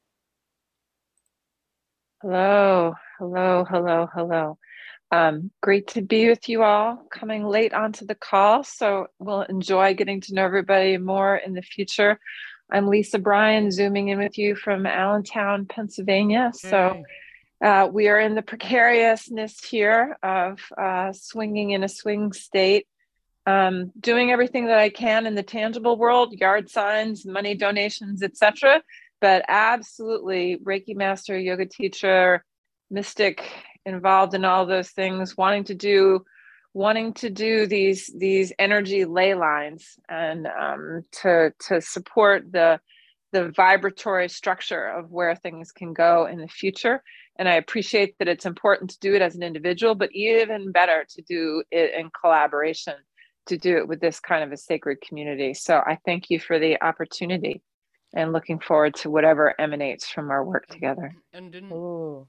Hello, hello, hello, hello. Um, great to be with you all, coming late onto the call, so we'll enjoy getting to know everybody more in the future. I'm Lisa Bryan, zooming in with you from Allentown, Pennsylvania. So uh, we are in the precariousness here of uh, swinging in a swing state, um, doing everything that I can in the tangible world, yard signs, money donations, et cetera. But absolutely, Reiki master, yoga teacher, mystic, involved in all those things, wanting to do, wanting to do these these energy ley lines and um, to to support the the vibratory structure of where things can go in the future. And I appreciate that it's important to do it as an individual, but even better to do it in collaboration, to do it with this kind of a sacred community. So I thank you for the opportunity, and looking forward to whatever emanates from our work together. And didn't Ooh.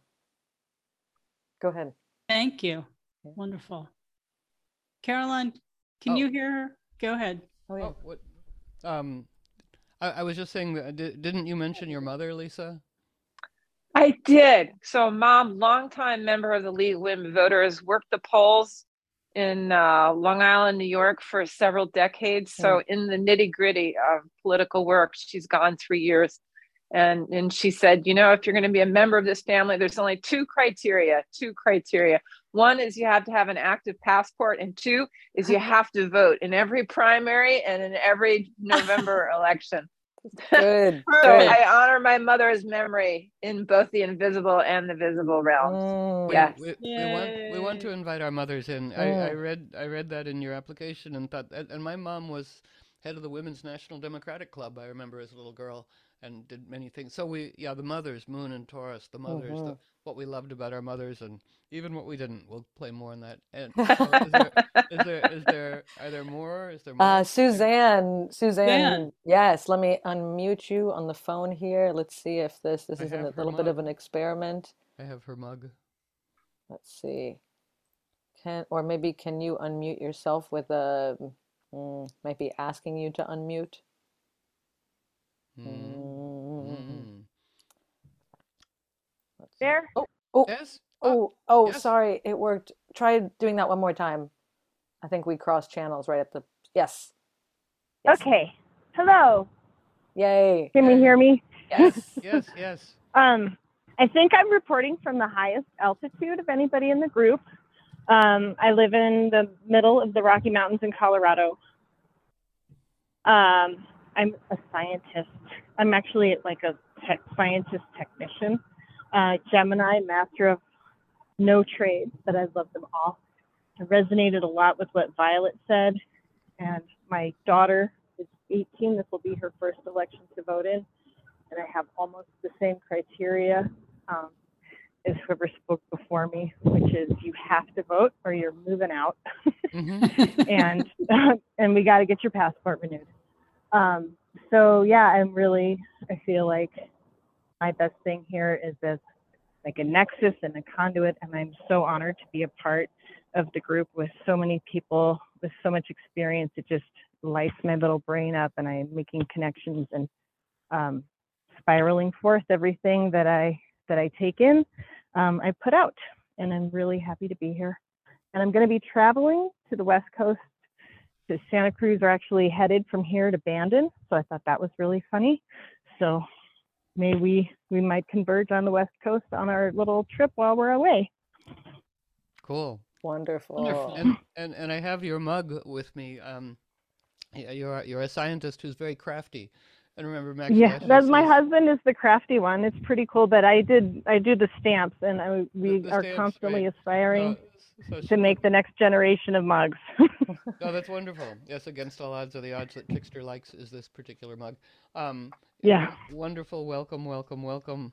Go ahead. Thank you. Wonderful. Caroline, can Oh. you hear her? Go ahead. Oh, yeah. Oh, what? Um, I, I was just saying, that, di- didn't you mention your mother, Lisa? I did. So mom, longtime member of the League of Women Voters, worked the polls in uh, Long Island, New York for several decades. So in the nitty gritty of political work, she's gone three years. And, and she said, you know, if you're going to be a member of this family, there's only two criteria, two criteria. One is you have to have an active passport, and two is you have to vote in every primary and in every November election. Good. So good. I honor my mother's memory in both the invisible and the visible realms. Mm. We, Yes. we, we want we want to invite our mothers in. I, I Mm. read I read that in your application and thought, and and my mom was head of the Women's National Democratic Club. I remember as a little girl, and did many things. So we, yeah, the mothers, Moon and Taurus, the mothers, the, Mhm. what we loved about our mothers, and even what we didn't. We'll play more on that. And so is there, is there, is there, are there more? Is there more? Uh, Suzanne, Suzanne, Dan. yes, let me unmute you on the phone here. Let's see if this, this I is a have her little bit of mug. an experiment. I have her mug. Let's see. Can, or maybe can you unmute yourself with a, mm, might be asking you to unmute. Mm. Mm. Mm. Let's see. There? Oh, oh, Yes. oh, oh, yes. sorry, it worked. Try doing that one more time. I think we crossed channels right at the, yes. Yes. Okay. Hello. Yay. Can we hear me? Yes. Yes. Yes. Um, I think I'm reporting from the highest altitude of anybody in the group. Um, I live in the middle of the Rocky Mountains in Colorado. Um, I'm a scientist. I'm actually like a tech scientist technician, uh, Gemini, master of no trades, but I love them all. I resonated a lot with what Violet said, and my daughter is eighteen. This will be her first election to vote in, and I have almost the same criteria um, as whoever spoke before me, which is you have to vote or you're moving out, Mm-hmm. and and we got to get your passport renewed. Um, so yeah, I'm really, I feel like my best thing here is as like a nexus and a conduit, and I'm so honored to be a part of the group with so many people with so much experience. It just lights my little brain up, and I'm making connections and um, spiraling forth everything that I that I take in, um, I put out, and I'm really happy to be here. And I'm going to be traveling to the West Coast to Santa Cruz. Are actually headed from here to Bandon, so I thought that was really funny. So may we we might converge on the West Coast on our little trip while we're away. Cool. Wonderful. Wonderful. And and and I have your mug with me. Um, yeah, you're you're a scientist who's very crafty. And remember, Max Yeah, Dasher that's my says- husband is the crafty one. It's pretty cool, but I did I do the stamps, and I, we the are stamps, constantly right. aspiring No, so she to make the next generation of mugs. No, that's wonderful. Yes, against all odds are the odds that Trickster likes is this particular mug. Um, Yeah. w- Wonderful. Welcome, welcome, welcome.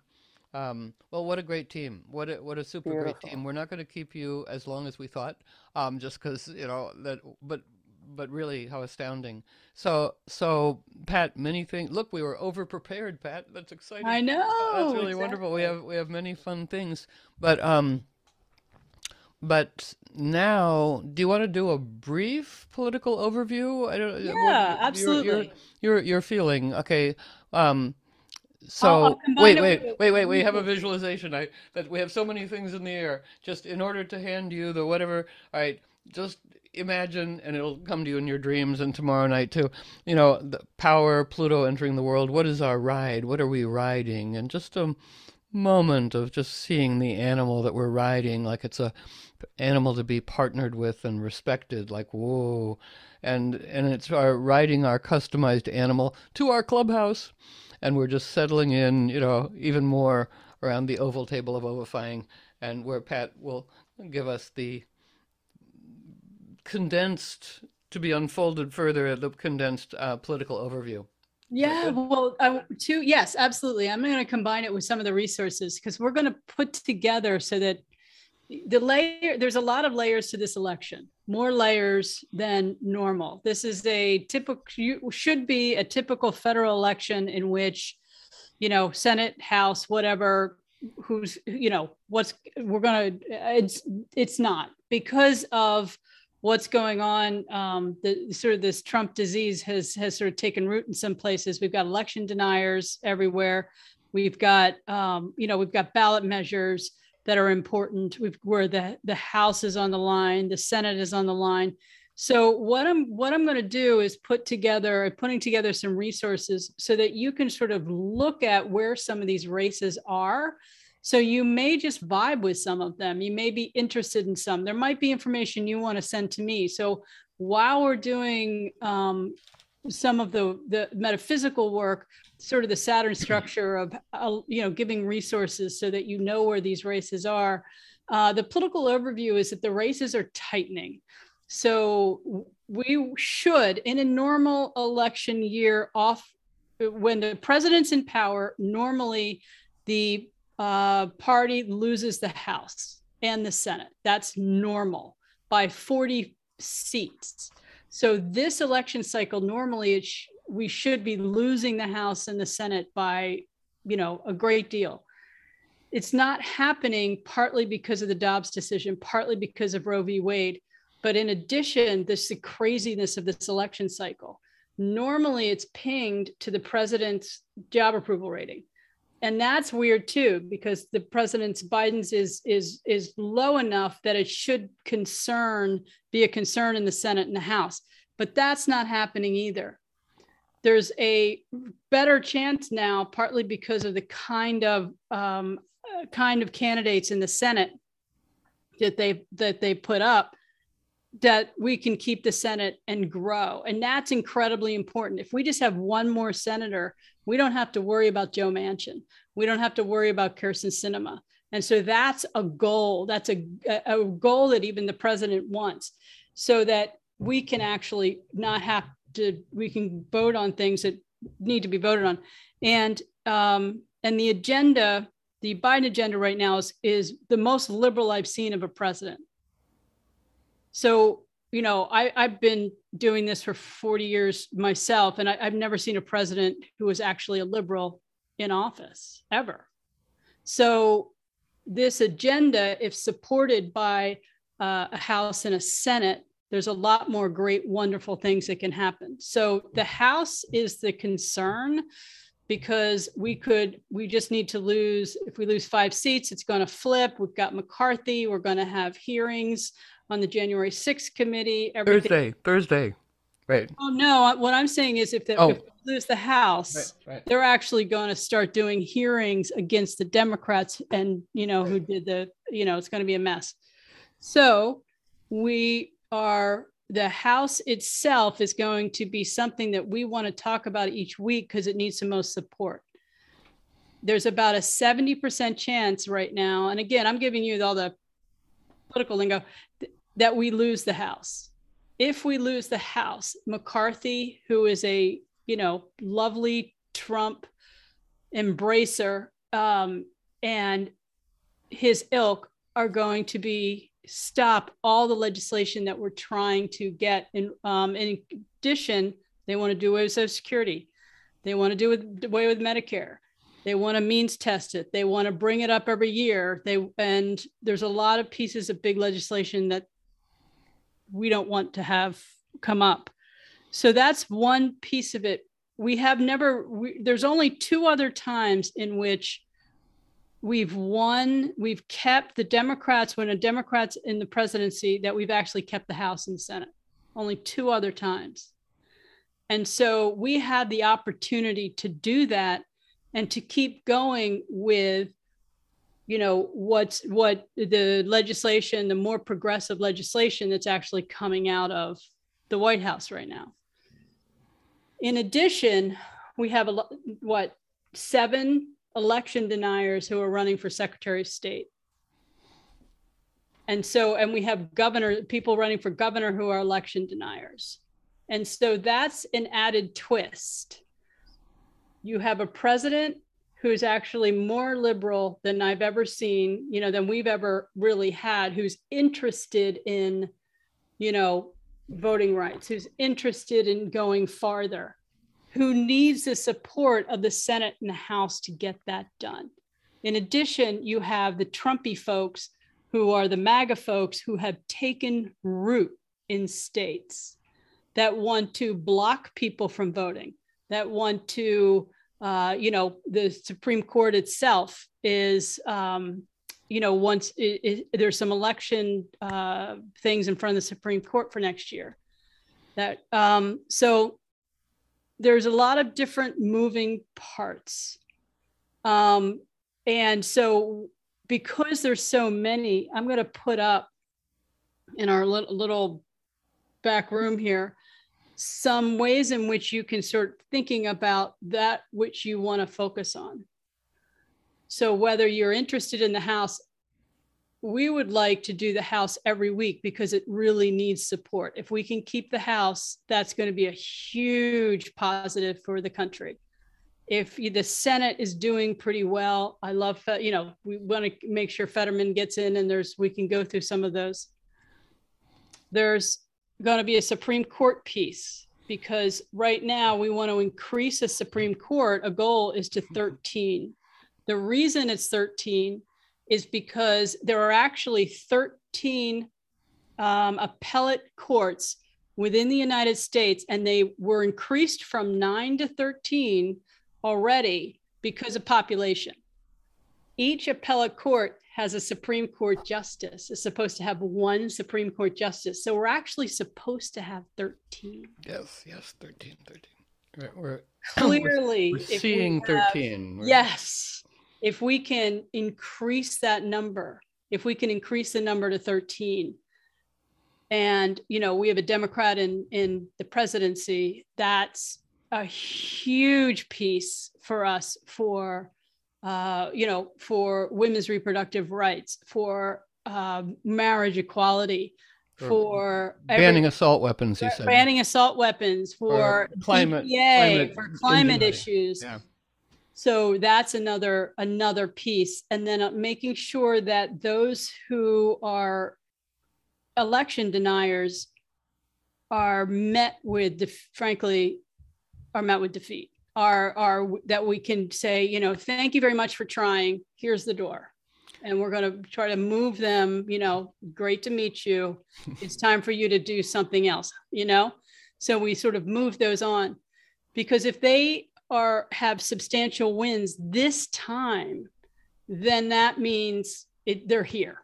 Um, well, what a great team. What a, what a super great Beautiful. team. We're not going to keep you as long as we thought, um, just because, you know, that, but, but really how astounding. So, so Pat, many things, look, we were over prepared, Pat. That's exciting. I Uh, That's know. really wonderful. We Exactly. have, we have many fun things, but, um, but now, do you want to do a brief political overview? I don't, uh, what, Yeah, your, your, absolutely. your, your feeling. Okay. Um, I'll, I'll so combine wait, it wait, with wait, a wait. We have a resource. visualization. I that we have so many things in the air. Just in order to hand you the whatever. All right, just imagine, and it'll come to you in your dreams and tomorrow night too. You know, the power, Pluto entering the world. What is our ride? What are we riding? And just a moment of just seeing the animal that we're riding, like it's a animal to be partnered with and respected. Like whoa, and and it's our riding our customized animal to our clubhouse and we're just settling in, you know, even more around the oval table of ovifying, and where Pat will give us the condensed, to be unfolded further, the condensed uh, political overview. Is that Yeah, good? well, I, two, yes, absolutely. I'm going to combine it with some of the resources because we're going to put together so that the layer, there's a lot of layers to this election, more layers than normal. This is a typical, you should be a typical federal election in which, you know, Senate, House, whatever, who's, you know, what's, we're going to, it's, it's not because of what's going on. Um, the sort of this Trump disease has, has sort of taken root in some places. We've got election deniers everywhere. We've got, um, you know, we've got ballot measures that are important. We've where the the House is on the line, the Senate is on the line. So what I'm what I'm going to do is put together, putting together some resources so that you can sort of look at where some of these races are. So you may just vibe with some of them. You may be interested in some. There might be information you want to send to me. So while we're doing um, some of the the metaphysical work, sort of the Saturn structure of, uh, you know, giving resources so that you know where these races are. Uh, the political overview is that the races are tightening. So we should, in a normal election year off, when the president's in power, normally the uh, party loses the House and the Senate. That's normal by forty seats. So this election cycle, normally it sh- we should be losing the House and the Senate by, you know, a great deal. It's not happening partly because of the Dobbs decision, partly because of Roe v. Wade. But in addition, this the craziness of this election cycle. Normally it's pinged to the president's job approval rating. And that's weird too, because the president's Biden's is is is low enough that it should concern be a concern in the Senate and the House. But that's not happening either. There's a better chance now, partly because of the kind of um, kind of candidates in the Senate that they that they put up, that we can keep the Senate and grow. And that's incredibly important. If we just have one more senator, we don't have to worry about Joe Manchin. We don't have to worry about Kyrsten Sinema. And so that's a goal. That's a, a goal that even the president wants, so that we can actually not have to, we can vote on things that need to be voted on. And, um, and the agenda, the Biden agenda right now is, is the most liberal I've seen of a president. So, you know, I, I've been doing this for forty years myself, and I, I've never seen a president who was actually a liberal in office, ever. So this agenda, if supported by uh, a House and a Senate, there's a lot more great, wonderful things that can happen. So the House is the concern, because we could, we just need to lose, if we lose five seats, it's going to flip. We've got McCarthy. We're going to have hearings on the January sixth committee. Everything. Thursday, Thursday, right. Oh, no, what I'm saying is if, the, Oh. if we lose the House, Right, right. they're actually going to start doing hearings against the Democrats, and, you know, who did the, you know, it's going to be a mess. So we are, the House itself is going to be something that we want to talk about each week because it needs the most support. There's about a seventy percent chance right now, and again, I'm giving you all the political lingo, th- that we lose the House. If we lose the House, McCarthy, who is a, you know, lovely Trump embracer, um, and his ilk are going to be stop all the legislation that we're trying to get. In, um, in addition, they want to do away with Social Security. They want to do with, away with Medicare. They want to means test it. They want to bring it up every year. They and there's a lot of pieces of big legislation that we don't want to have come up. So that's one piece of it. We have never, we, there's only two other times in which we've won, we've kept the Democrats, when a Democrat's in the presidency, that we've actually kept the House and the Senate. Only two other times. And so we had the opportunity to do that and to keep going with, you know, what's what the legislation, the more progressive legislation that's actually coming out of the White House right now. In addition, we have a lo- what seven election deniers who are running for Secretary of State. And so, and we have governor, people running for governor who are election deniers. And so that's an added twist. You have a president who's actually more liberal than I've ever seen, you know, than we've ever really had, who's interested in, you know, voting rights, who's interested in going farther, who needs the support of the Senate and the House to get that done. In addition, you have the Trumpy folks who are the MAGA folks who have taken root in states that want to block people from voting, that want to, uh, you know, the Supreme Court itself is, um, you know, once it, it, there's some election uh, things in front of the Supreme Court for next year. That um, so there's a lot of different moving parts. Um, and so because there's so many, I'm going to put up in our little, little back room here some ways in which you can start thinking about that which you want to focus on. So whether you're interested in the House, we would like to do the House every week because it really needs support. If we can keep the House, that's going to be a huge positive for the country. If the Senate is doing pretty well, I love, you know, we want to make sure Fetterman gets in, and there's, we can go through some of those. There's going to be a Supreme Court piece, because right now we want to increase a Supreme Court. A goal is to thirteen. The reason it's thirteen is because there are actually thirteen um, appellate courts within the United States, and they were increased from nine to thirteen already because of population. Each appellate court has a Supreme Court justice. It's supposed to have one Supreme Court justice. So we're actually supposed to have thirteen. Yes, yes, thirteen, thirteen. Right, we're clearly we're, we're seeing we have, thirteen. We're... Yes. If we can increase that number, if we can increase the number to thirteen, and, you know, we have a Democrat in, in the presidency, that's a huge piece for us for, uh, you know, for women's reproductive rights, for uh, marriage equality, for, for banning every, assault weapons, you said. Banning assault weapons, for climate, D P A, climate for climate ingenuity. issues. Yeah. So that's another another piece. And then uh, making sure that those who are election deniers are met with, def- frankly, are met with defeat. Are, are that we can say, you know, thank you very much for trying. Here's the door. And we're going to try to move them, you know, great to meet you. It's time for you to do something else, you know? So we sort of move those on, because if they are have substantial wins this time, then that means it, they're here.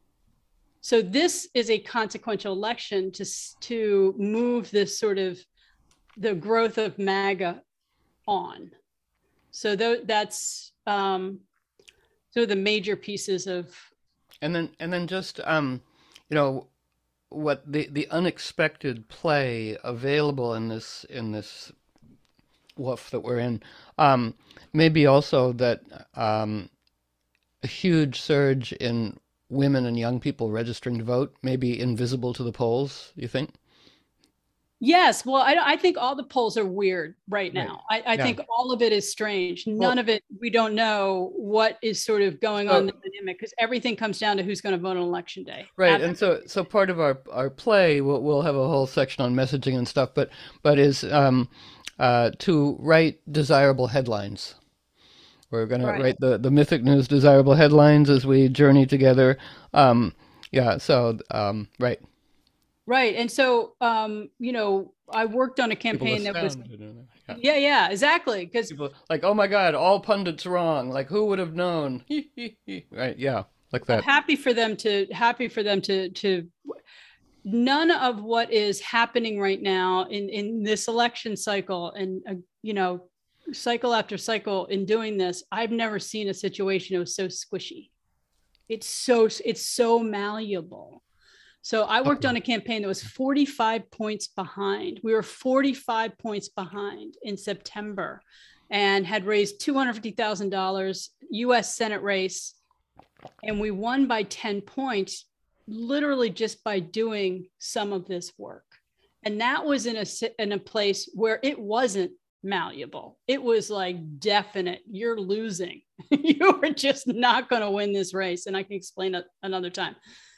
So this is a consequential election to, to move this sort of the growth of MAGA on. So th- that's um, so the major pieces of. And then and then just um, you know, what the the unexpected play available in this in this woof that we're in, um, maybe also that um, a huge surge in women and young people registering to vote may be invisible to the polls, you think? Yes, well, I, I think all the polls are weird right Right. now. I, I Yeah. think all of it is strange. None Well- of it, we don't know what is sort of going So- on in the dynamic, because everything comes down to who's going to vote on election day. Right, and so so part of our our play, we'll we'll have a whole section on messaging and stuff, but but is um, uh, to write desirable headlines. We're gonna Right. write the the Mythic News desirable headlines as we journey together. Um, yeah, so um, right. Right. And so, um, you know, I worked on a People campaign that was, astounded, you know, yeah. yeah, yeah, exactly. Because People like, oh my God, all pundits wrong. Like, who would have known? Right? Yeah, like that. happy for them to, happy for them to, to, none of what is happening right now in, in this election cycle and, uh, you know, cycle after cycle in doing this, I've never seen a situation that was so squishy. It's so, it's so malleable. So I worked on a campaign that was forty-five points behind. We were forty-five points behind in September and had raised two hundred fifty thousand dollars, U S Senate race. And we won by ten points, literally just by doing some of this work. And that was in a, si- in a place where it wasn't malleable. It was like definite, you're losing. You are just not going to win this race. And I can explain it another time.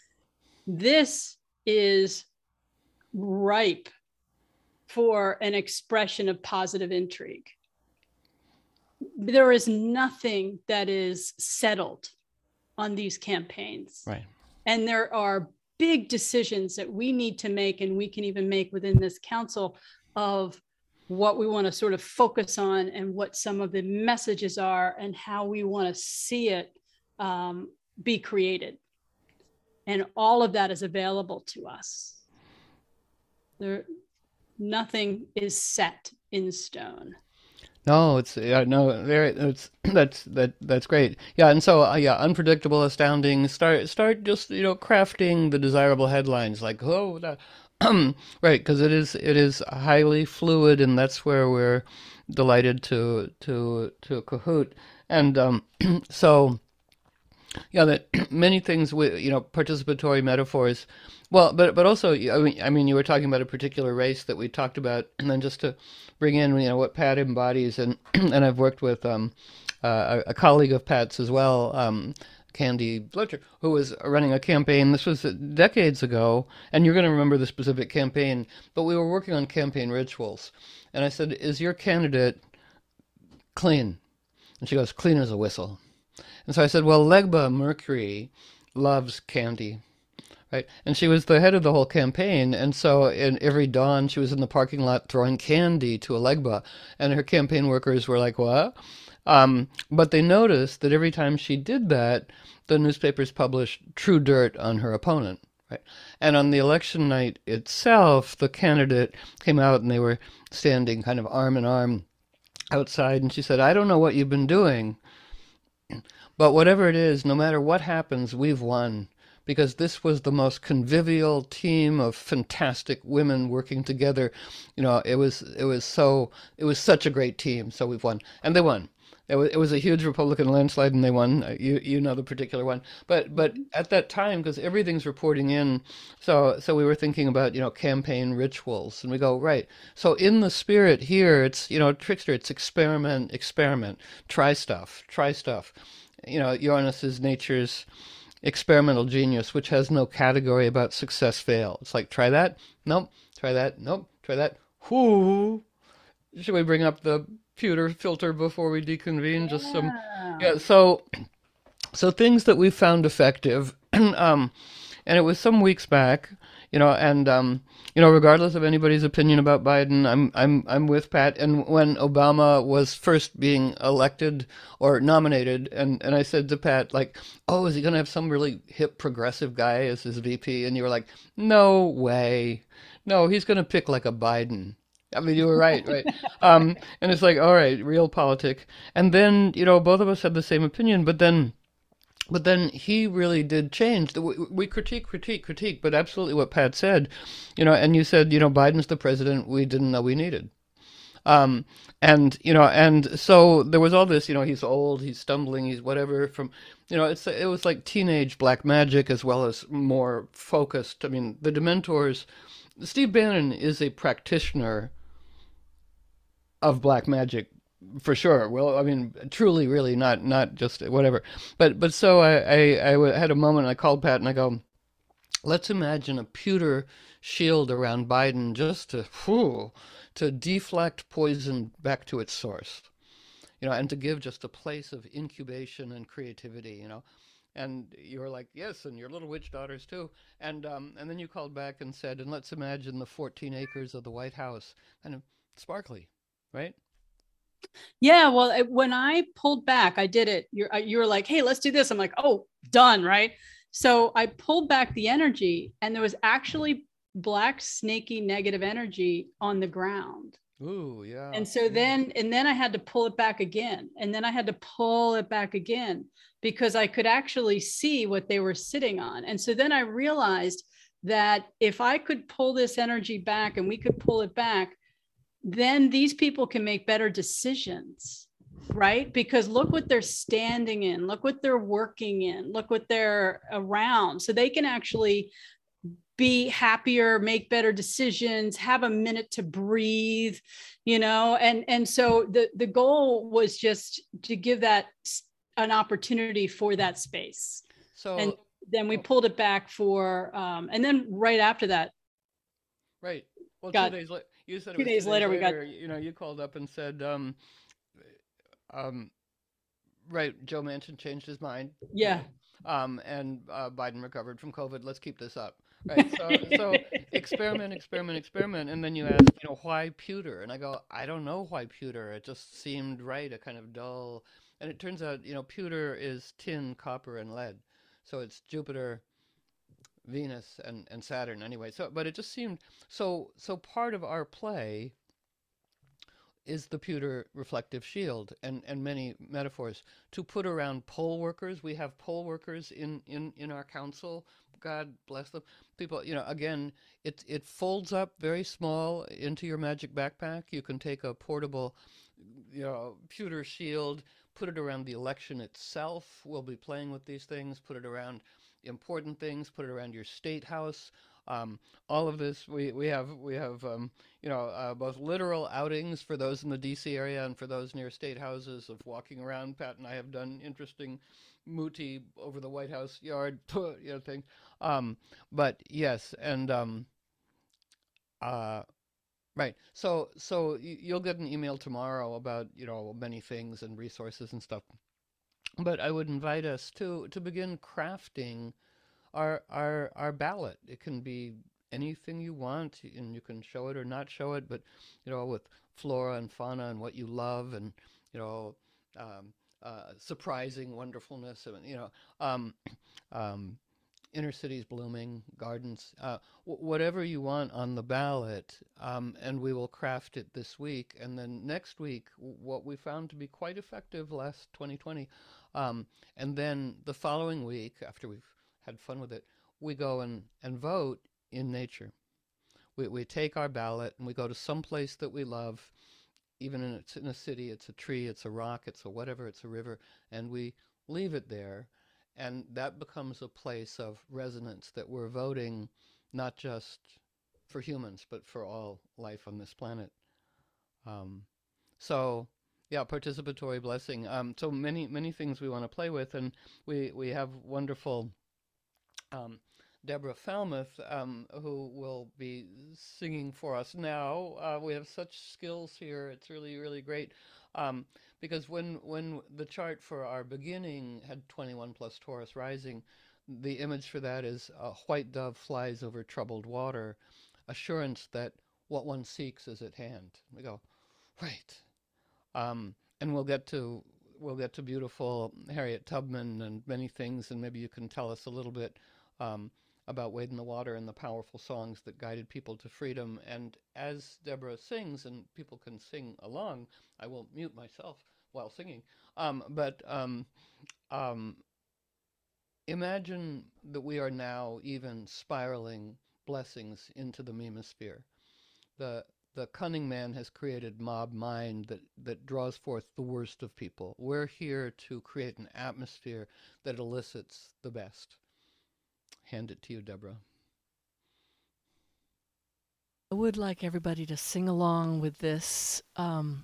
This is ripe for an expression of positive intrigue. There is nothing that is settled on these campaigns. Right. And there are big decisions that we need to make, and we can even make within this council, of what we want to sort of focus on and what some of the messages are and how we want to see it um, be created. And all of that is available to us. There, nothing is set in stone. No, it's yeah, no, there. It's that's that that's great. Yeah, and so uh, yeah, unpredictable, astounding. Start start just you know crafting the desirable headlines like oh that, right, because it is it is highly fluid, and that's where we're delighted to to to cahoot. And um, so yeah, that many things with you know participatory metaphors. Well, but but also I mean I mean you were talking about a particular race that we talked about, and then just to bring in you know what Pat embodies, and and I've worked with um uh, a, a colleague of Pat's as well, um Candy Fletcher, who was running a campaign. This was decades ago, and you're going to remember the specific campaign. But we were working on campaign rituals, and I said, "Is your candidate clean?" And she goes, "Clean as a whistle." And so I said, well, Legba Mercury loves candy, right? And she was the head of the whole campaign. And so in every dawn, she was in the parking lot throwing candy to a Legba. And her campaign workers were like, what? Um, but they noticed that every time she did that, the newspapers published true dirt on her opponent, right? And on the election night itself, the candidate came out and they were standing kind of arm in arm outside. And she said, I don't know what you've been doing, but whatever it is, no matter what happens, we've won, because this was the most convivial team of fantastic women working together. You know, it was it was so it was such a great team. So we've won, and they won. It was, it was a huge Republican landslide, and they won. You you know the particular one, but but at that time, because everything's reporting in, so so we were thinking about you know campaign rituals, and we go right. So in the spirit here, it's you know trickster. It's experiment, experiment, try stuff, try stuff. You know, Uranus is nature's experimental genius, which has no category about success fail. It's like, try that? Nope. Try that? Nope. Try that? Whoo! Should we bring up the pewter filter before we deconvene? Just some, yeah. So, so things that we found effective, um, and it was some weeks back, you know, and um, you know, regardless of anybody's opinion about Biden, I'm I'm I'm with Pat. And when Obama was first being elected or nominated, and, and I said to Pat, like, oh, is he going to have some really hip progressive guy as his V P? And you were like, no way. No, he's going to pick like a Biden. I mean, you were right, right? um, and it's like, all right, real politic. And then, you know, both of us had the same opinion, but then But then he really did change. We, we critique, critique, critique, but absolutely what Pat said, you know, and you said, you know, Biden's the president we didn't know we needed. Um, and, you know, and so there was all this, you know, he's old, he's stumbling, he's whatever from, you know, it's it was like teenage black magic as well as more focused. I mean, the Dementors Steve Bannon is a practitioner of black magic for sure. Well, I mean, truly, really, not not just whatever. But but so I I, I had a moment. I called Pat and I go, let's imagine a pewter shield around Biden just to whew, to deflect poison back to its source, you know, and to give just a place of incubation and creativity, you know. And you were like, yes, and your little witch daughters too. And um, and then you called back and said, and let's imagine the fourteen acres of the White House, kind of sparkly, right? Yeah, well, it- when I pulled back, I did it. You're, you were like, hey, let's do this. I'm like, oh, done, right? So I pulled back the energy, and there was actually black, snaky, negative energy on the ground. Ooh, yeah. And so then, and then I had to pull it back again. And then I had to pull it back again because I could actually see what they were sitting on. And so then I realized that if I could pull this energy back and we could pull it back, then these people can make better decisions, right? Because look what they're standing in, look what they're working in, look what they're around. So they can actually be happier, make better decisions, have a minute to breathe, you know? And, and so the, the goal was just to give that an opportunity for that space. So and then we pulled it back for, um, and then right after that. Right. Well, got, two days later, you said it two was days two later, days we got, later, you know, you called up and said, um, um, right, Joe Manchin changed his mind. Yeah. Um, and uh, Biden recovered from COVID. Let's keep this up. Right. So, so experiment, experiment, experiment. And then you ask, you know, why pewter? And I go, I don't know why pewter. It just seemed right, a kind of dull. And it turns out, you know, pewter is tin, copper, and lead. So it's Jupiter, Venus, and, and Saturn anyway. So, but it just seemed, so, so part of our play is the pewter reflective shield and, and many metaphors to put around poll workers. We have poll workers in, in, in our council. God bless them. People, you know, again, it, it folds up very small into your magic backpack. You can take a portable, you know, pewter shield, put it around the election itself. We'll be playing with these things, put it around important things, put it around your state house. Um, all of this, we, we have, we have um, you know, uh, both literal outings for those in the D C area and for those near state houses of walking around. Pat and I have done interesting muti over the White House yard, you know, thing. Um, but yes, and um, uh, right. So, so you'll get an email tomorrow about, you know, many things and resources and stuff. But I would invite us to to begin crafting our our our ballot. It can be anything you want, and you can show it or not show it, but you know, with flora and fauna and what you love, and you know, um, uh, surprising wonderfulness, and you know, um, um, inner cities blooming, gardens, uh, w- whatever you want on the ballot, um, and we will craft it this week, and then next week, w- what we found to be quite effective last twenty twenty, um, and then the following week, after we've had fun with it, we go and, and vote in nature. We, we take our ballot and we go to some place that we love, even in it's in a city, it's a tree, it's a rock, it's a whatever, it's a river, and we leave it there. And that becomes a place of resonance that we're voting not just for humans, but for all life on this planet. Um, so, yeah, participatory blessing. Um, so many, many things we want to play with, and we, we have wonderful um, Deborah Falmouth, um, who will be singing for us now. Uh, we have such skills here. It's really, really great. Um, because when when the chart for our beginning had twenty-one plus Taurus rising, the image for that is a white dove flies over troubled water, assurance that what one seeks is at hand. We go, right. Um, and we'll get to we'll get to beautiful Harriet Tubman and many things, and maybe you can tell us a little bit um, about Wade in the Water and the powerful songs that guided people to freedom. And as Deborah sings, and people can sing along, I will mute myself while singing, um, but um, um, imagine that we are now even spiraling blessings into the memosphere. The the cunning man has created mob mind that, that draws forth the worst of people. We're here to create an atmosphere that elicits the best. Hand it to you, Deborah. I would like everybody to sing along with this. Um,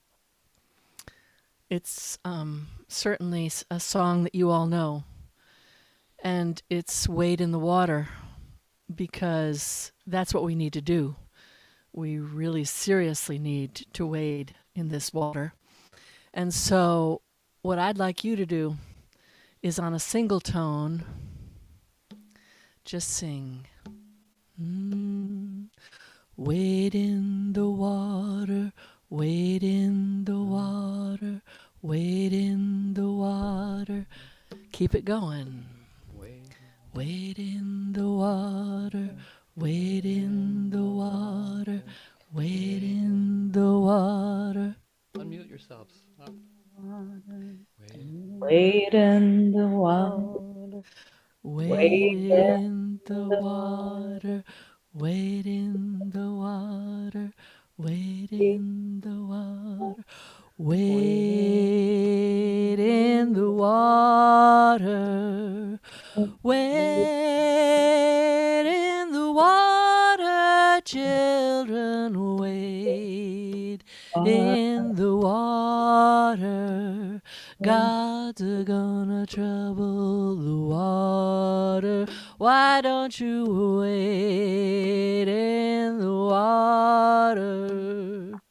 it's um, certainly a song that you all know, and it's Wade in the Water, because that's what we need to do. We really seriously need to wade in this water. And so what I'd like you to do is, on a single tone, just sing. Mm. Wade in the water, wade in the water, wade in the water. Keep it going. Wade in the water, wade in the water, wade in the water. Unmute yourselves. Oh. Wade in the water, wade in the water, wade in the water, wade in the water, wade in the water, wade in the water, children, wade in the water. God's gonna trouble the water. Why don't you wade in the water?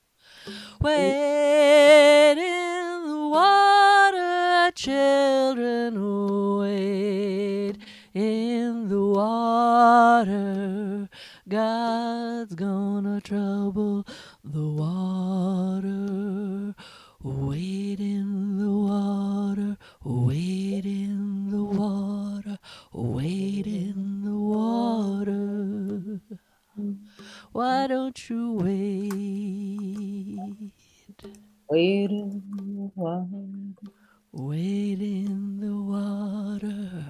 Wade in the water, children, wade in the water. God's gonna trouble the water. Wade in the water, wade in the water, wade in the water. Why don't you wade? wade in the water. Wade in the water.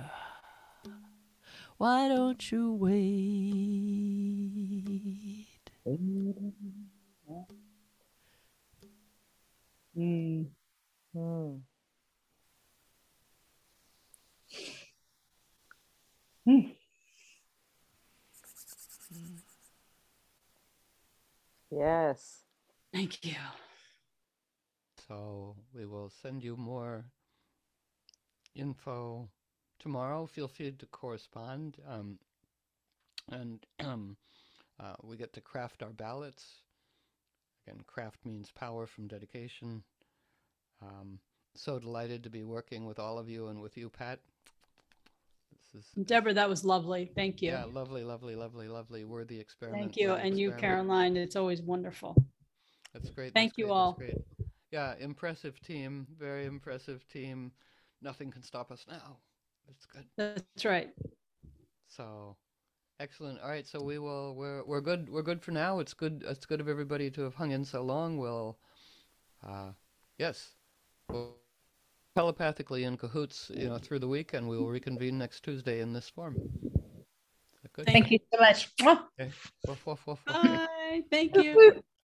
Why don't you wade? Mm. Mm. Mm. Yes. Thank you. So we will send you more info tomorrow. Feel free to correspond. Um, and um, uh, we get to craft our ballots. Again, craft means power from dedication. Um, so delighted to be working with all of you and with you, Pat. This is Deborah, that was lovely. Thank you. yeah, lovely, lovely, lovely, lovely, worthy experiment. Thank you. worthy And you, experiment. Caroline. It's always wonderful. That's great. Thank that's you great, all. That's great. Yeah, impressive team. Very impressive team. Nothing can stop us now. It's good. That's right. So excellent. All right, so we will we're we're good we're good for now. It's good it's good of everybody to have hung in so long. We'll uh yes. We'll telepathically in cahoots, you know, through the week, and we will reconvene next Tuesday in this form. Is that good? Thank you so much. Mwah. Okay. Woof, woof, woof, woof. Bye. Thank you.